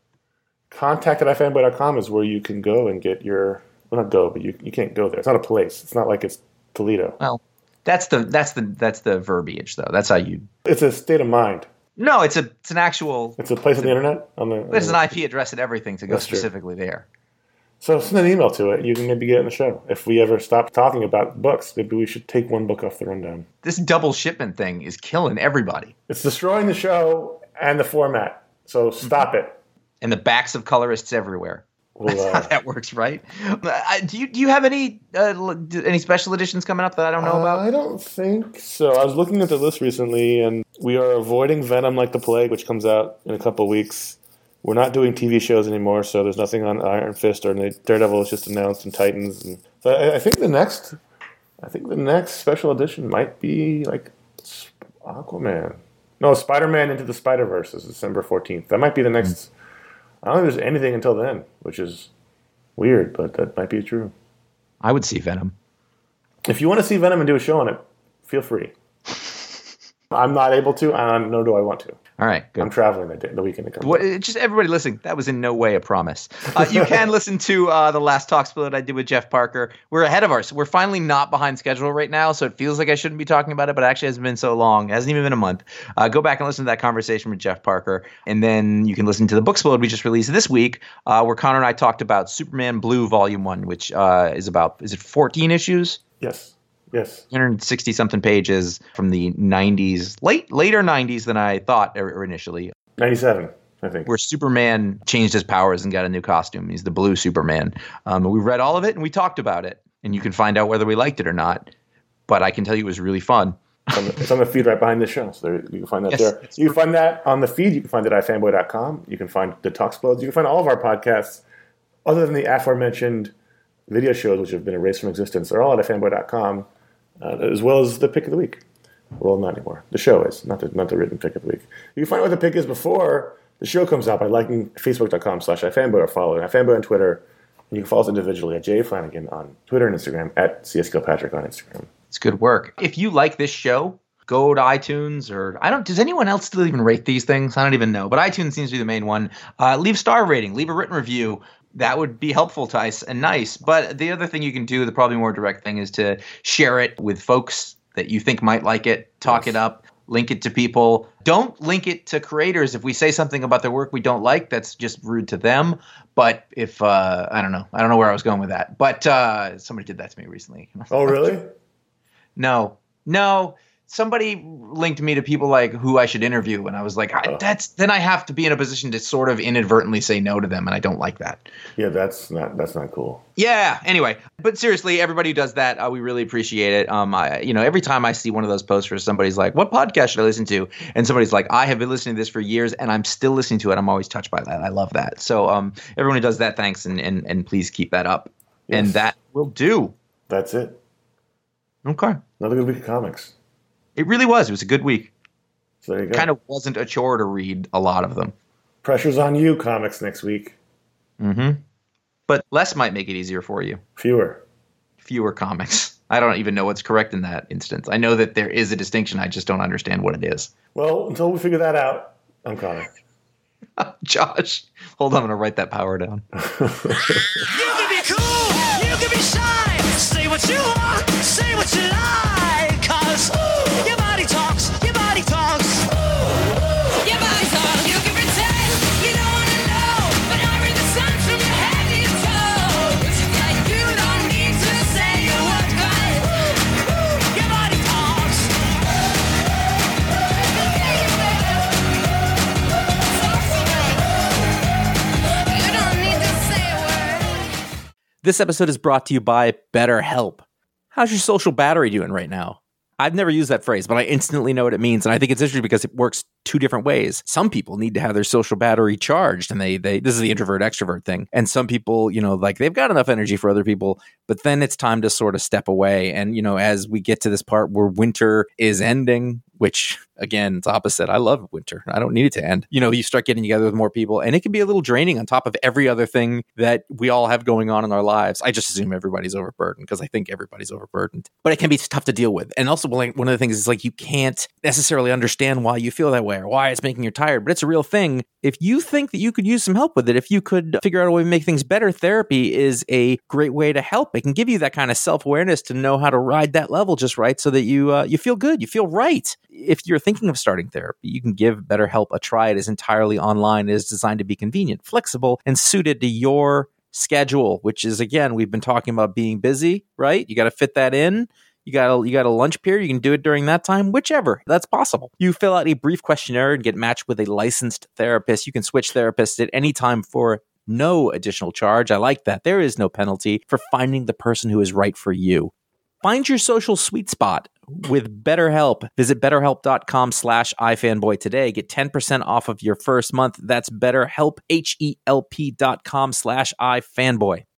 Contact at ifanboy dot com is where you can go and get your well not go, but you you can't go there. It's not a place. It's not like it's Toledo. Well, that's the that's the that's the verbiage though. That's how you. It's a state of mind. No, it's a it's an actual. It's a place on the internet. On the, on There's the- an I P address and everything to go That's true. specifically there. So send an email to it. You can maybe get it in the show. If we ever stop talking about books, maybe we should take one book off the rundown. This double shipment thing is killing everybody. It's destroying the show and the format. So stop it. And the backs of colorists everywhere. We'll, That's how uh, that works, right? Uh, do you do you have any uh, l- do- any special editions coming up that I don't know Uh, about? I don't think so. I was looking at the list recently, and we are avoiding Venom Like the Plague, which comes out in a couple of weeks. We're not doing T V shows anymore, so there's nothing on Iron Fist or Daredevil is just announced and Titans. And so I, I think the next, I think the next special edition might be like Aquaman. No, Spider-Man Into the Spider-Verse is December fourteenth. That might be the next. I don't think there's anything until then, which is weird, but that might be true. I would see Venom. If you want to see Venom and do a show on it, feel free. I'm not able to, and nor do I want to. All right, good. I'm traveling that day, the weekend it comes. What, just everybody listening, that was in no way a promise. Uh, you can listen to uh, the last talk split I did with Jeff Parker. We're ahead of ours. We're finally not behind schedule right now, so it feels like I shouldn't be talking about it, but it actually hasn't been so long. It hasn't even been a month. Uh, go back and listen to that conversation with Jeff Parker, and then you can listen to the book split we just released this week, uh, where Connor and I talked about Superman Blue Volume one, which uh, is about, is it fourteen issues? Yes, yes. one hundred sixty something pages from the nineties, late later nineties than I thought or initially, ninety-seven, I think. where Superman changed his powers and got a new costume. He's the blue Superman. Um, we read all of it and we talked about it, and you can find out whether we liked it or not. But I can tell you it was really fun. It's on, the, it's on the feed right behind this show, so there, you can find that Yes, there. it's You can find that on the feed. You can find it at ifanboy dot com. You can find the Talksplodes. You can find all of our podcasts, other than the aforementioned video shows, which have been erased from existence. They're all at ifanboy dot com, uh, as well as the pick of the week. Well, not anymore. The show is, not the, not the written pick of the week. You can find out what the pick is before the show comes out by liking facebook dot com slash ifanboy or following ifanboy on Twitter You can follow us individually at Jay Flanagan on Twitter and Instagram, at C S Kilpatrick on Instagram. It's good work. If you like this show, go to iTunes or I don't, does anyone else still even rate these things? I don't even know, but iTunes seems to be the main one. Uh, leave star rating, leave a written review. That would be helpful to us and nice. But the other thing you can do, the probably more direct thing, is to share it with folks that you think might like it. Talk yes. it up, link it to people. Don't link it to creators. If we say something about their work we don't like, that's just rude to them. But if, uh, I don't know, I don't know where I was going with that. But uh, somebody did that to me recently. Oh, really? No, no. Somebody linked me to people like who I should interview, and I was like, I, Oh. "That's then I have to be in a position to sort of inadvertently say no to them, and I don't like that." Yeah, that's not that's not cool. Yeah. Anyway, but seriously, everybody who does that, uh, we really appreciate it. Um, I, you know, every time I see one of those posts where somebody's like, "What podcast should I listen to?" and somebody's like, "I have been listening to this for years, and I'm still listening to it," I'm always touched by that. I love that. So, um, everyone who does that, thanks, and and and please keep that up. Yes. And that will do. That's it. Okay. Another good week of comics. It really was. It was a good week. So there you go. Kind of wasn't a chore to read a lot of them. Pressure's on you, comics, next week. Mm-hmm. But less might make it easier for you. Fewer. Fewer comics. I don't even know what's correct in that instance. I know that there is a distinction. I just don't understand what it is. Well, until we figure that out, I'm Connor. Josh, hold on. I'm going to write that power down. You can be cool, you can be shy. Say what you want, say what you like. Cause ooh, your body talks, your body talks. Your body talk, you can pretend you don't wanna know, but I read the signs from your head to your toes. Like you don't need to say a word, 'cause Your body talks. you don't need to say a word. This episode is brought to you by BetterHelp. How's your social battery doing right now? I've never used that phrase, but I instantly know what it means. And I think it's interesting because it works two different ways. Some people need to have their social battery charged, and they, they, this is the introvert extrovert thing. And some people, you know, like they've got enough energy for other people, but then it's time to sort of step away. And, you know, as we get to this part where winter is ending, which again, it's opposite. I love winter. I don't need it to end. You know, you start getting together with more people, and it can be a little draining on top of every other thing that we all have going on in our lives. I just assume everybody's overburdened because I think everybody's overburdened, but it can be tough to deal with. And also, like, one of the things is like you can't necessarily understand why you feel that way or why it's making you tired, but it's a real thing. If you think that you could use some help with it, if you could figure out a way to make things better, therapy is a great way to help. It can give you that kind of self-awareness to know how to ride that level just right so that you uh, you feel good, you feel right. If you're thinking of starting therapy, you can give BetterHelp a try. It is entirely online. It is designed to be convenient, flexible, and suited to your schedule, which is, again, we've been talking about being busy, right? You got to fit that in. You got a, you got a lunch period. You can do it during that time, whichever. That's possible. You fill out a brief questionnaire and get matched with a licensed therapist. You can switch therapists at any time for no additional charge. I like that. There is no penalty for finding the person who is right for you. Find your social sweet spot with BetterHelp. Visit betterhelp.com slash ifanboy today. Get ten percent off of your first month. That's BetterHelp, H E L P dot com slash ifanboy.